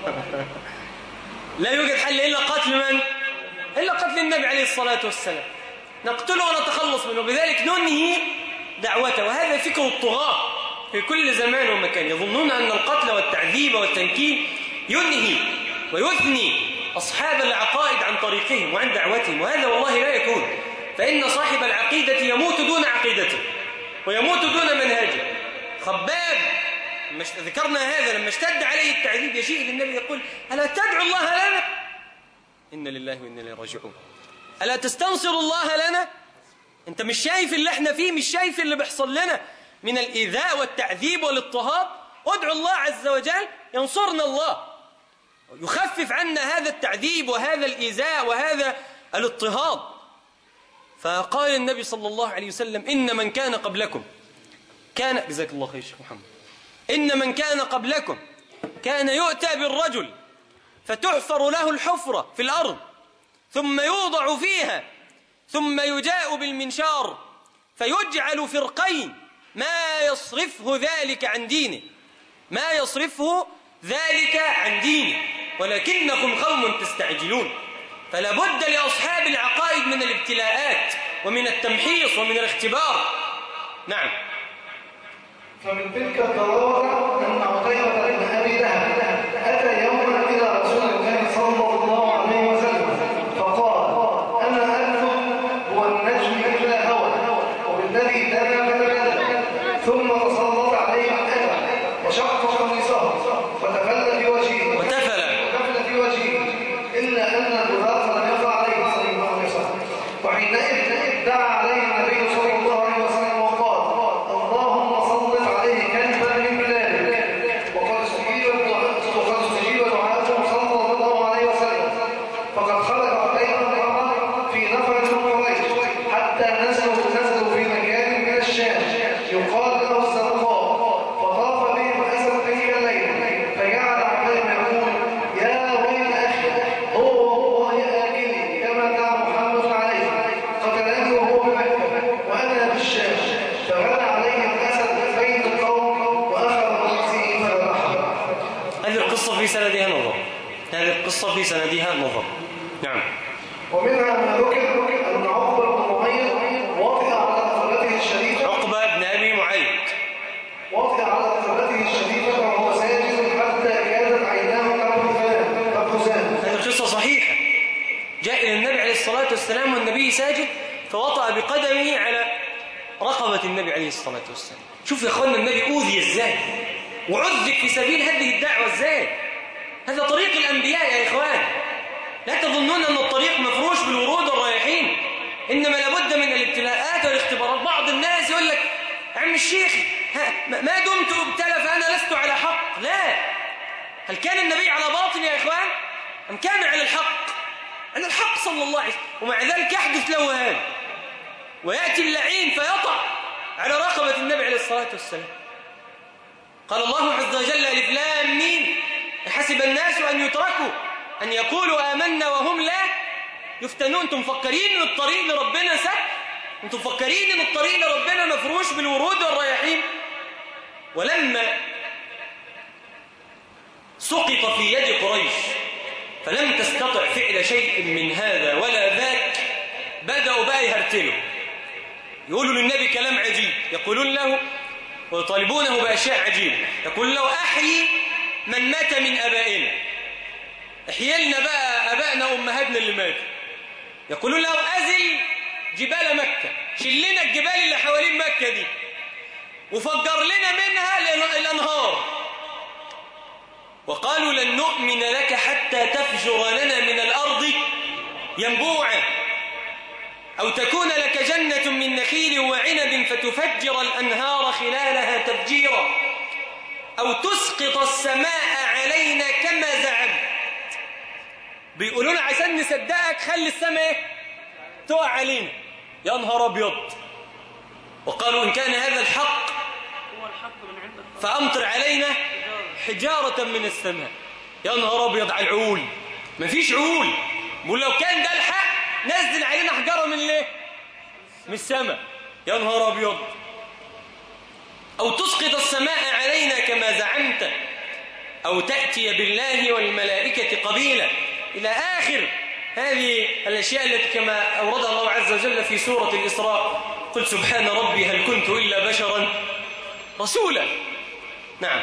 لا يوجد حل الا قتل من؟ الا قتل النبي عليه الصلاة والسلام، نقتله ونتخلص منه، بذلك ننهي دعوته. وهذا فكر الطغاة في كل زمان ومكان، يظنون أن القتل والتعذيب والتنكيل ينهي ويثني أصحاب العقائد عن طريقهم وعن دعوتهم، وهذا والله لا يكون. فإن صاحب العقيدة يموت دون عقيدته ويموت دون منهجه. خباب ذكرنا هذا لما اشتد عليه التعذيب يجيء للنبي يقول: ألا تدعو الله لنا؟ إن لله وإنا إليه راجعون. ألا تستنصر الله لنا؟ أنت مش شايف اللي احنا فيه؟ مش شايف اللي بيحصل لنا من الإيذاء والتعذيب والاضطهاد؟ ادعو الله عز وجل ينصرنا الله، يخفف عنا هذا التعذيب وهذا الإيذاء وهذا الاضطهاد. فقال النبي صلى الله عليه وسلم: إن من كان قبلكم كان، جزاك الله خير شيخ محمد، إن من كان قبلكم كان يؤتى بالرجل فتحفر له الحفرة في الأرض ثم يوضع فيها ثم يجاء بالمنشار فيجعل فرقين ما يصرفه ذلك عن دينه ما يصرفه ذلك عن دينه ولكنكم قوم تستعجلون. فلا بد لأصحاب العقائد من الابتلاءات ومن التمحيص ومن الاختبار. نعم. فمن تلك الضرورة أن عتيبة بن أبي لهب أتى يوما إلى رسول الله صلى الله عليه وسلم فقال: أنا أكتب والنجم إلا هوى وبالذي دنا فتبدل، ثم تسلط عليه الأذى وشق قميصه وتفل في وجهه وتفل وتفل في وجهه إلا أن البذاق لم يقع عليه صلى الله عليه وسلم. وحينئذ دعا عليه النبي صلى الله عليه وسلم وقال: اللهم صل عليه كلمة من بلاده. وقد استجيب دعاءه صلى الله عليه وسلم. فقد خرج عتيبة في نفر من قريش حتى نزلوا نزلوا في مكان من الشام يقال له الزرقاء، فطاف بهم أسد تلك الليلة فجعل عتيبة يقول: يا ويل أخي، هو والله آكلي كما دعا محمد عليه، قتلني وهو بمكة وأنا بالشام. فغدا عليه الأسد بين القوم وأخذ رأسه فذبحه. هذه القصة في سندها نظر هذه القصة في سندها نظر نعم. ومنها ما ذكر أن عقبة بن معيط وطئ على ركبته الشريفة عقبة بن أبي معيط وطئ على ركبته الشريفة وهو ساجد حتى كادت عيناه كالخزان. هذه القصة صحيحة. جاء إلى النبي عليه الصلاة والسلام والنبي ساجد فوطأ بقدمه على رقبة النبي عليه الصلاة والسلام. شوف يا أخوانا النبي أوذي إزاي وعذب في سبيل هذه الدعوة إزاي. هذا طريق الأنبياء يا إخوان. لا تظنون أن الطريق مفروش بالورود والرايحين، إنما لابد من الابتلاءات والاختبارات. بعض الناس يقول لك: عم الشيخ ما دمت ابتلى فأنا لست على حق. لا، هل كان النبي على باطل يا إخوان أم كان على الحق؟ على الحق صلى الله عليه وسلم. ومع ذلك يحدث له هذا ويأتي اللعين فيطع على رقبة النبي عليه الصلاة والسلام. قال الله عز وجل: ألف لام ميم حسب الناس أن يتركوا أن يقولوا آمنا وهم لا يفتنون. أنتم مفكرين أن الطريق لربنا سهل؟ أنتم مفكرين أن الطريق لربنا مفروش بالورود والرياحين؟ ولما سقط في يد قريش فلم تستطع فعل شيء من هذا ولا ذاك، بدأوا بقى يهرتلوا، يقولوا للنبي كلام عجيب، يقولون له ويطالبونه بأشياء عجيبة. يقول له: أحيي من مات من أبائنا، احيي لنا بقى أبائنا وأمهاتنا اللي ماتوا. يقولون له: أزل جبال مكة، شيل لنا الجبال اللي حوالين مكة دي وفجر لنا منها الأنهار. وقالوا: لن نؤمن لك حتى تفجر لنا من الأرض ينبوعا أو تكون لك جنة من نخيل وعنب فتفجر الأنهار خلالها تفجيرا أو تسقط السماء علينا كما زعمت. بيقولون عشان نصدقك خلي السماء تقع علينا. يا نهار أبيض. وقالوا: إن كان هذا الحق فأمطر علينا حجارة من السماء. يا نهار أبيض على العقول. مفيش عقول. بقول لو كان ده الحق نزل علينا حجارة من ليه؟ من السماء، يا نهار أبيض. أو تسقط السماء علينا كما زعمت، أو تأتي بالله والملائكة قبيلا، إلى آخر هذه الأشياء التي كما أوردها الله عز وجل في سورة الإسراء: قل سبحان ربي هل كنت إلا بشرا رسولا. نعم.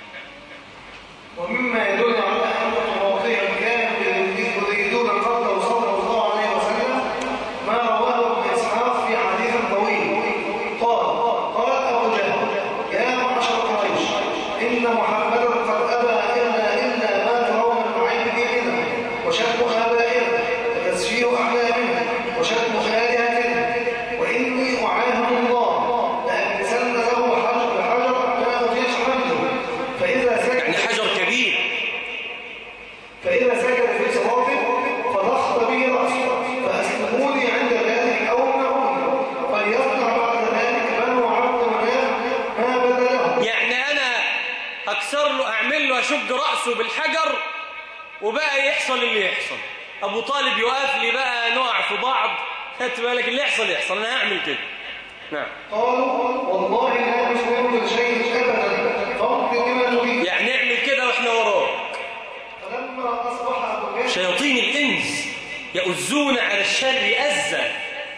ومما يدل على أن المواقيع كانوا يريدون قبله صلى الله عليه وسلم ما رواه ابن إسحاق في حديث طويل قال: قال أبو جهل: يا معشر قريش، إن محمدا قد أبى إلا إلا ما ترون من عين ديننا وشتم آبائنا وتسفيه أحلامنا وشتم آلهتنا، وإني أعاهد الله لألبسن له حجر بحجر ما أطيق حمله، فإذا سكت يعني حجر كبير، فإذا سكت في صلاته فضخت به رأسه فأسلموني عند ذلك أو منعوني، فليصنع بعد ذلك بنو عبد مناف ما بدا له. يعني أنا أكسر له، أعمل له، أشج رأسه بالحجر وبقى يحصل اللي يحصل. أبو طالب يقف لي بقى نقع في بعض، خدت بالك اللي يحصل يحصل، أنا هعمل كده. نعم. قالوا: والله لا نسلم لشيء أبدا فاقض بما تريد. يعني اعمل كده وإحنا وراك. فلما أصبح أبو جهل شياطين الإنس يؤزون على الشر أزا.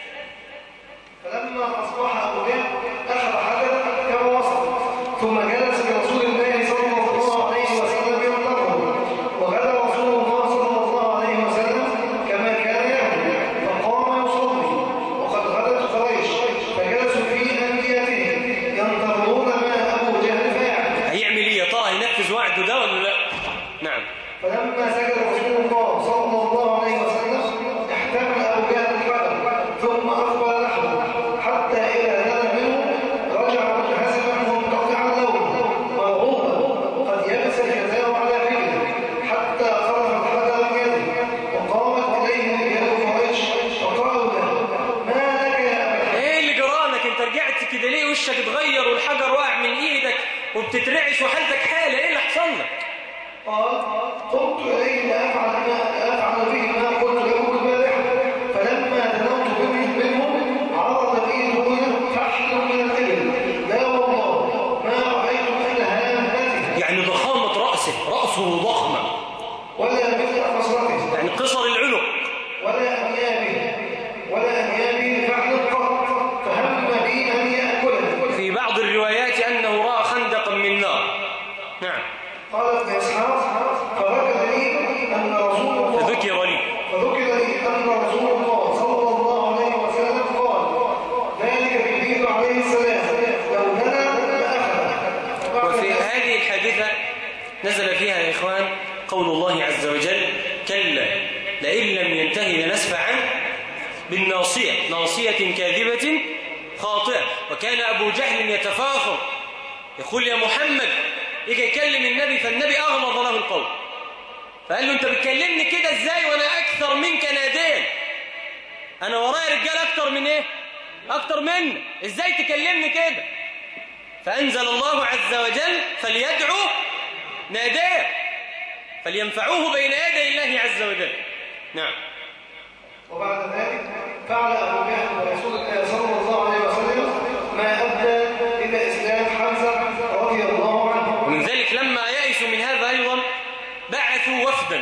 فلما أصبح أبو جهل أخذ حجرا كما وصف، ثم جلس برسول الله صلى الله عليه وسلم ينتظره، وغدا رسول الله صلى الله عليه وسلم كما كان يعمل، فقام يصلي وقد غدت قريش، فجلسوا في أنديتهم ينتظرون ما أبو جهل فيعمل. هيعمل إيه يا ترى؟ هينفذ وعده ده ولا لا؟ نعم. فلما سجد رسول الله صلى الله عليه وسلم احتمل أبو جهل الحجر ثم أقبل نحوه، حتى إذا نال منه رجع منهزما منقطعا لونه مرعوبا قد يبس الجزاء على رجله، حتى خرج الحجر من يده، وقامت إليه رجال قريش فقالوا له: ما لك يا أبا؟ ايه اللي جرالك؟ انت رجعت كده ليه؟ وشك اتغير والحجر واقع من ايدك وبتترعش وحالتك حاله، ايه اللي حصل لك؟ قال: قمت إليه لأفعل ما أفعل به ما قلت له البارحة، فلما دنوت به منهم عرض لي دونه فحل من الإبل، لا والله ما رأيت مثل هامته. يعني ضخامة رأسه، رأسه ضخمة، ولا مثل قصرته، يعني قصر العنق، ولا أنيابه ولا أنيابه فحل قط، فهم بي أن يأكله. في بعض الروايات أنه رأى خندقا من نار. نعم. قال ابن إسحاق: فركز لي أن رسول الله فذكر لي فذكر لي أن رسول الله صلى الله عليه وسلم قال: ذلك جبريل عليه السلام لو لنا لأخذ. وفي هذه الحادثة نزل فيها يا إخوان قول الله عز وجل: كلا لئن لم ينتهي لنسفعا بالناصية، ناصية كاذبة خاطئة. وكان أبو جهل يتفاخر يقول: يا محمد، يجي يكلم النبي فالنبي أغلظ له القول، فقال له: أنت بتكلمني كده إزاي وأنا أكثر منك ناديا؟ أنا ورايا رجال أكثر من إيه؟ أكثر منك، إزاي تكلمني كده؟ فأنزل الله عز وجل: فليدعو ناديا، فلينفعوه بين يدي الله عز وجل. نعم. وبعد ذلك فعل أبو جهل ورسول الله صلى الله عليه وسلم ما أدى إلى إسلام حمزة رضي الله عنه. ومن ذلك لما يأسوا من هذا أيضا بعثوا وفدا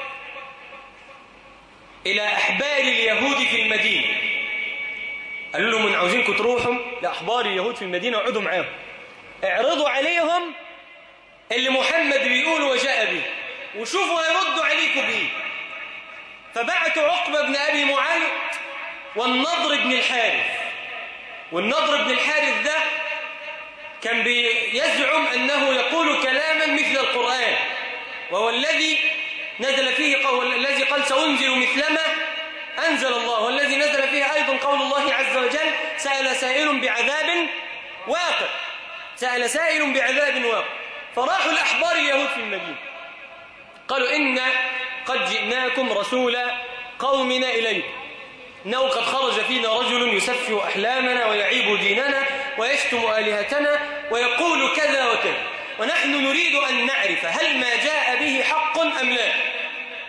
إلى أحبار اليهود في المدينة، قالوا لهم: من عاوزينكم تروحوا لأحبار اليهود في المدينة وقعدوا معاهم، اعرضوا عليهم اللي محمد بيقول وجاء به، وشوفوا هيردوا عليكم بيه. فبعتوا عقبة بن أبي معيط والنضر بن الحارث. والنضر بن الحارث ده كان بيزعم أنه يقول كلاما مثل القرآن، وهو الذي نزل فيه قول الذي قال: سأنزل مثلما أنزل الله، والذي نزل فيه أيضا قول الله عز وجل: سأل سائل بعذاب واقع، سأل سائل بعذاب واقع. فراحوا الأحبار اليهود في المدينة قالوا: إن قد جئناكم رسول قومنا إليكم، إنه قد خرج فينا رجل يسفه أحلامنا ويعيب ديننا ويشتم آلهتنا ويقول كذا وكذا، ونحن نريد أن نعرف هل ما جاء به حق أم لا.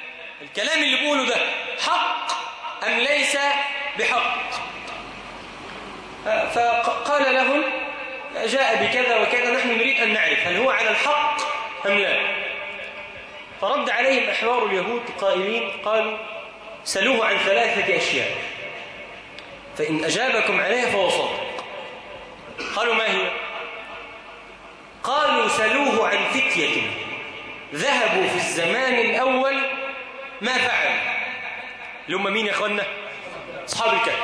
الكلام اللي بقوله ده حق أم ليس بحق؟ فقال لهم جاء بكذا وكذا، نحن نريد أن نعرف هل هو على الحق أم لا. فرد عليهم أحبار اليهود قائلين قالوا سلوه عن ثلاثة أشياء فإن أجابكم عليها فهو صادق. قالوا ما هي؟ قالوا سلوه عن فتية ذهبوا في الزمان الأول ما فعل. لهم مين يا أخوانا؟ أصحاب الكهف.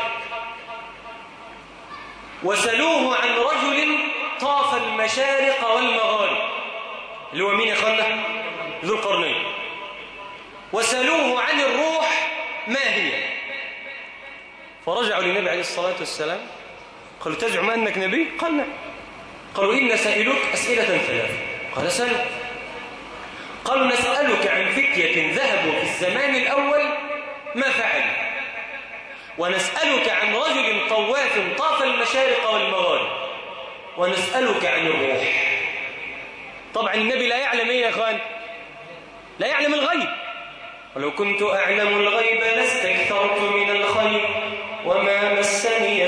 وسلوه عن رجل طاف المشارق والمغارب، اللي هو مين يا أخوانا؟ ذو القرنين. وسلوه عن الروح ما هي. فرجعوا للنبي عليه الصلاة والسلام قالوا تزعم أنك نبي؟ قال نعم. قالوا إن سائلوك أسئلة ثلاثة. قال سألوا. قالوا نسألك عن فتية ذهبوا في الزمان الأول ما فعل، ونسألك عن رجل طواف طاف المشارق والمغارب، ونسألك عن الروح. طبعا النبي لا يعلم ايه يا اخوان؟ لا يعلم الغيب. ولو كنت أعلم الغيب لاستكثرت من الخير وما مسني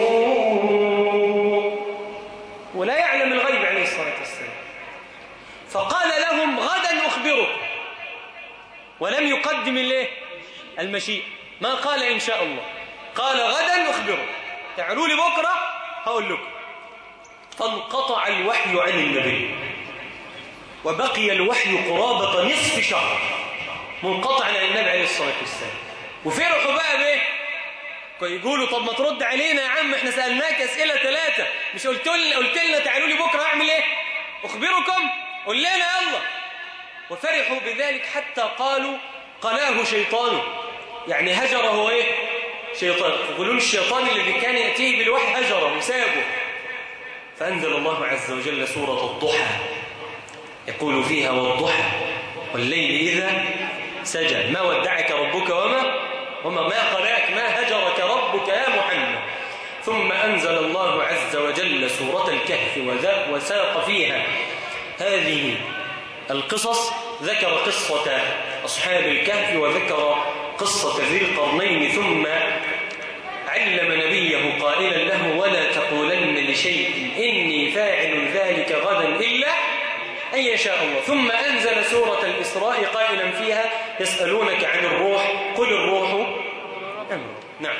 السوء. ولا يعلم الغيب عليه الصلاة والسلام. فقال لهم غدا أخبركم، ولم يقدم الايه؟ المشيئة. ما قال إن شاء الله، قال غدا أخبركم، تعالوا لي بكرة هقول لكم. فانقطع الوحي عن النبي وبقي الوحي قرابة نصف شهر منقطع عن النبي عليه الصلاة والسلام. وفرحوا بقى بإيه؟ يقولوا طب ما ترد علينا يا عم، احنا سألناك أسئلة ثلاثة، مش قلت لنا قلت لنا تعالوا لي بكرة أعمل إيه؟ أخبركم، قل لنا يلا. وفرحوا بذلك حتى قالوا قلاه شيطانه، يعني هجره إيه؟ شيطان. يقولون الشيطان الذي كان يأتيه بالوحي هجره وسابه. فأنزل الله عز وجل سورة الضحى يقول فيها والضحى والليل إذا سجى ما ودعك ربك وما وما ما قلاك ما هجرك ربك يا محمد. ثم أنزل الله عز وجل سورة الكهف وساق فيها هذه القصص. ذكر قصة أصحاب الكهف وذكر قصة ذي القرنين، ثم علم نبيه قائلا له ولا تقولن لشيء إني فاعل ذلك غدا إلا أن يشاء الله. ثم أنزل سورة الإسراء قائلا فيها يسألونك عن الروح قل الروح أمر. نعم.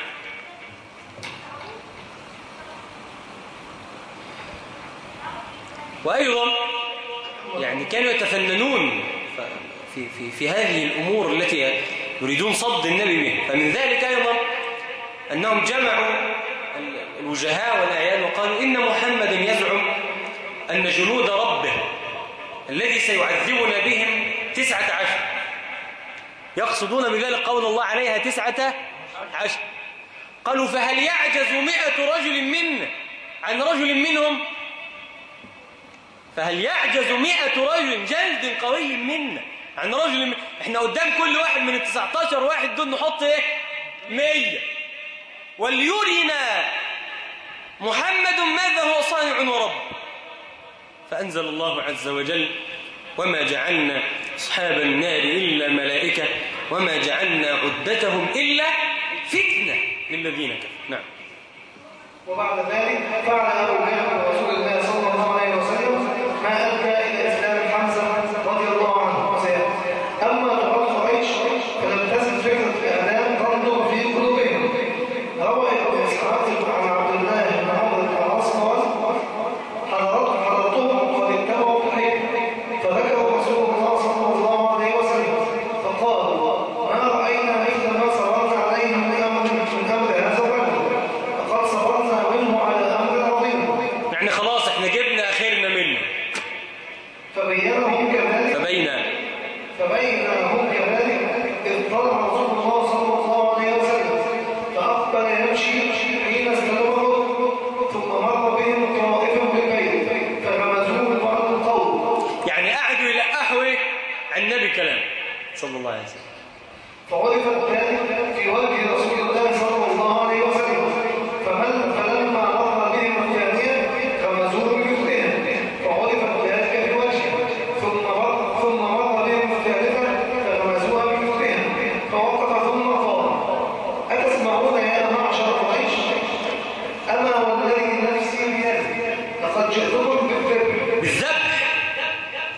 وأيضا يعني كانوا يتفننون في, في, في هذه الأمور التي يريدون صد النبي بها. فمن ذلك أيضا أنهم جمعوا الوجهاء والأعيان وقالوا إن محمد يزعم أن جنود ربه الذي سيعذبنا بهم تسعة عشر، يقصدون بذلك قول الله عليها تسعة عشر. قالوا فهل يعجز مئة رجل منا عن رجل منهم؟ فهل يعجز مئة رجل جلد قوي منا عن رجل من... احنا قدام كل واحد من التسعة عشر واحد دول نحط ايه؟ مية. وليرنا محمد ماذا هو صانع ورب. فأنزل الله عز وجل وما جعلنا أصحاب النار إلا ملائكة وما جعلنا عدتهم إلا فتنة للذين كفروا. نعم. وبعد ذلك فعل أبو جهل رسول الله صلى الله عليه وسلم ما أدى إلى إسلام حمزة رضي الله عنه وسيأتي. أما تقال قريش فلم تزل فكرة الإعلام تنظر في قلوبهم. روى ابن إسحاق عن عبد الله بن عمرو بن العاص قال حضرتهم قد اتبعوا الحي فذكروا رسول الله صلى الله عليه وسلم فقالوا ما رأينا مثل ما صبرنا عليه من أمر هذا الرجل فقد صبرنا منه على أمر عظيم. يعني خلاص احنا جبنا آخرنا منه. فبينهم كذلك فبينا فبينهم كذلك إذ طلع رسول الله صلى الله عليه وسلم فأقبل يمشي حين استدبره ثم مر بهم طائف بالبيت فغمزوه بعض القوم. يعني قعدوا يلقحوا ايه عن النبي كلام صلى الله عليه وسلم. فعرف ذلك في وجه رسول الله صلى الله عليه وسلم فمن فلما مر بهم الثانية غمزوه بمثلهم فعرف ذلك في وجهه ثم مر ثم مر بهم الثالثة فغمزوها بمثلهم فوقف ثم قال أتسمعون يا معشر قريش أما والذي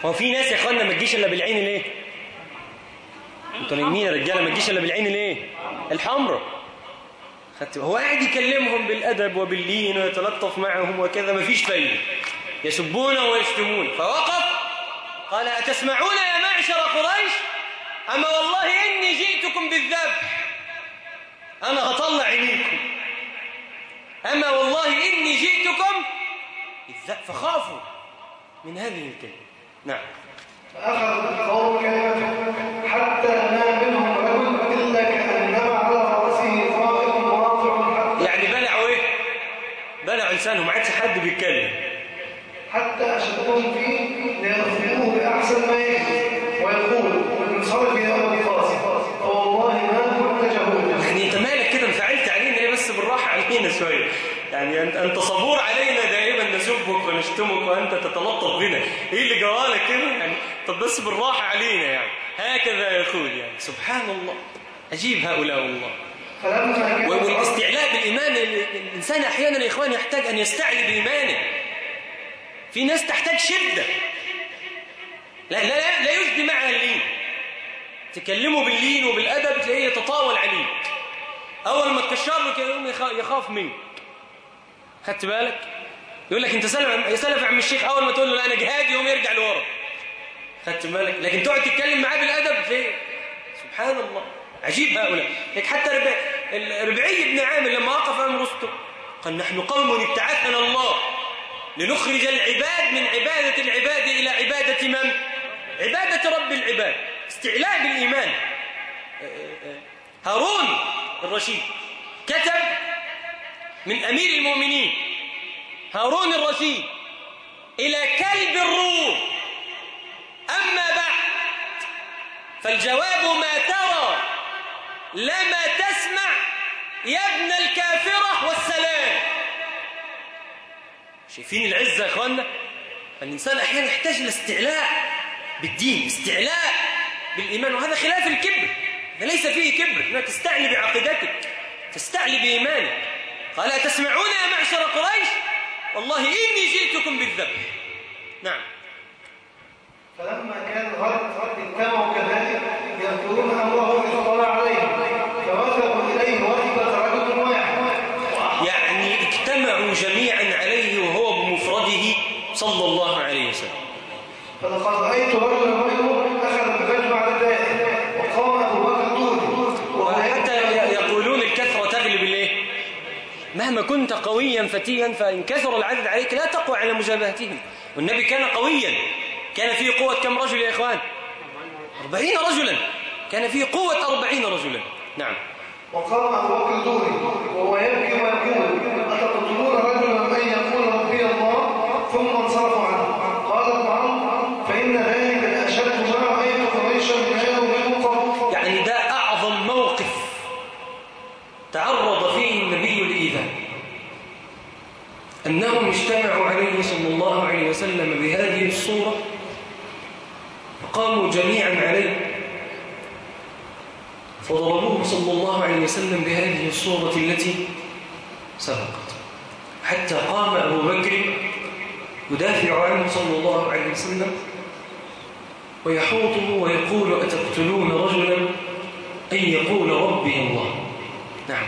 هو في ناس يا اخوانا ما تجيش الا بالعين ليه؟ انتوا نايمين يا رجاله، ما تجيش الا بالعين ليه؟ الحمراء. خدت؟ هو قاعد يكلمهم بالادب وباللين ويتلطف معهم وكذا، ما فيش فايده، يسبون ويشتمون. فوقف قال: أتسمعون يا معشر قريش؟ أما والله إني جئتكم بالذبح، أنا هطلع عينيكم، أما والله إني جئتكم بالذبح. فخافوا من هذه الكلمة. نعم. فأخذ القوم كلمته حتى ما منهم رجل إلا كأنما على رأسه طائر واضع. يعني بلعوا إيه؟ بلعوا لسانهم، ما عادش حد بيتكلم. حتى أشدهم فيه ليخبروه بأحسن ما يجب ويقول انصرف يا أبو القاسم فوالله ما كنت جهولا. يعني أنت مالك كده انفعلت علينا ليه؟ بس بالراحة علينا شوية. يعني أنت صبور علينا دائما، نسبك ونشتمك وأنت تتلطف بنا. إيه اللي جوالك كده يعني؟ طب بس بالراحة علينا يعني. هكذا يقول يعني. سبحان الله، عجيب هؤلاء والله. والاستعلاء بالإيمان، الإنسان أحيانا يا إخوان يحتاج أن يستعلي بإيمانه. في ناس تحتاج شدة، لا لا لا, لا يجدي معها اللين. تكلمه باللين وبالأدب تلاقيه يتطاول عليك، أول ما تكشر له كده يقوم يخاف منك. خدت بالك؟ يقول لك أنت سلف يسلف عم الشيخ، أول ما تقول له لا أنا جهادي يقوم يرجع لورا. خدت بالك؟ لكن تقعد تتكلم معاه بالأدب تلاقيه سبحان الله، عجيب هؤلاء. لك حتى ربعي بن عامر لما وقف أمام رستم قال: نحن قوم ابتعثنا الله لنخرج العباد من عبادة العباد إلى عبادة من؟ عبادة رب العباد. استعلاء بالإيمان. هارون الرشيد كتب من أمير المؤمنين هارون الرشيد إلى كلب الروم: أما بعد فالجواب ما ترى لما تسمع يا ابن الكافرة والسلام. شايفين العزة يا أخوانا؟ الإنسان أحيانا يحتاج لاستعلاء بالدين، استعلاء بالإيمان، وهذا خلاف الكبر. هذا ليس فيه كبر، أنك تستعلي بعقيدتك، تستعلي بإيمانك. قال: أتسمعون يا معشر قريش؟ والله إني جئتكم بالذبح. نعم. فلما كان غد اجتمعوا كذلك يذكرون أمره اطلع عليه فوثبوا إليه وثبة رجل واحد. يعني اجتمعوا جميعا عليه وهو بمفرده صلى الله عليه وسلم. فلقد رأيت رجلا منهم أخذ بمجمع ردائه وقام أبو بكر دونه. وحتى يقولون الكثرة تغلب الايه؟ مهما كنت قويا فتيا فإن كثر العدد عليك لا تقوى على مجابهتهم. والنبي كان قويا، كان فيه قوة كم رجل يا إخوان؟ أربعين رجلا، كان فيه قوة أربعين رجلا. نعم. وقام أبو بكر دونه وهو يبكي ويقول: أتقتلون رجلا أن يقول ربي الله ثم انصرفوا عنه. قال ابن عمرو: فإن ذلك لأشد ما رأيت قريشا كانوا بالمطر. يعني ده أعظم موقف تعرض فيه النبي للإيذاء، أنهم اجتمعوا عليه صلى الله عليه وسلم بهذه الصورة فقاموا جميعا عليه فضربوه صلى الله عليه وسلم بهذه الصورة التي سبقت، حتى قام أبو بكر يدافع عنه صلى الله عليه وسلم ويحوطه ويقول: أتقتلون رجلا أن يقول ربي الله. نعم.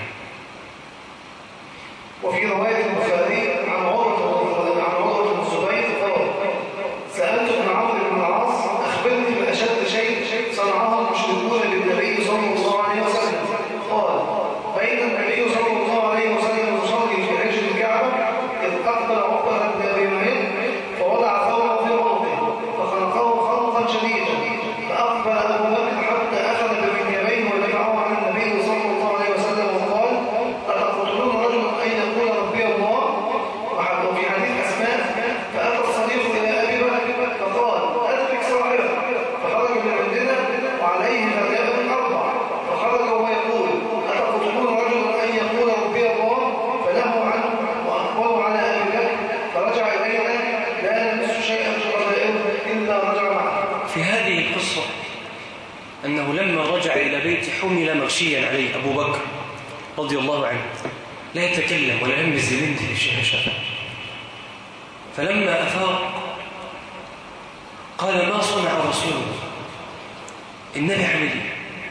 وفي رواية البخاري عن عروة عن عروة بن الزبير قال: سألت ابن عمرو بن العاص أخبرني بأشد شيء صنعه المشركون بالنبي صلى الله عليه وسلم. قال: بين النبي صلى الله عليه وسلم يصلي في حجر الكعبة إذ أقبل عقبة بن أبي معيط فوضع ثوبه في عنقه فخنقه خنقا شديدا فأقبل أبو بكر حتى أخذ بمنيبيه ودفعه عن النبي صلى الله عليه وسلم وقال: أتقتلون رجلا أن يقول ربي الله؟ وفي حديث أسماء: فأتى الصديق إلى أبي بكر فقال: أدرك صاحبه. فخرج من عندنا وعليه ثياب أربع فخرج وهو يقول: أتقتلون رجلا أن يقول ربي الله؟ فنهوا عنه وأقبلوا على أبي بكر فرجع إلينا لا نمس شيئا في قبائله إلا رجع معه. في هذه القصة أنه لما رجع إلى بيته حمل مغشيا عليه أبو بكر رضي الله عنه، لا يتكلم ولا يلمس ببنته شيئا شفا. فلما أفاق قال ما صنع رسول الله النبي عمل ايه؟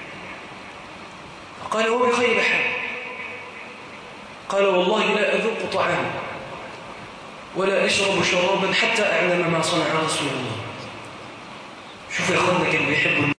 قال هو بخير حال. قال والله لا أذوق طعاما ولا أشرب شرابا حتى أعلم ما صنع رسول الله. شوف يا أخوانا كانوا بيحبوا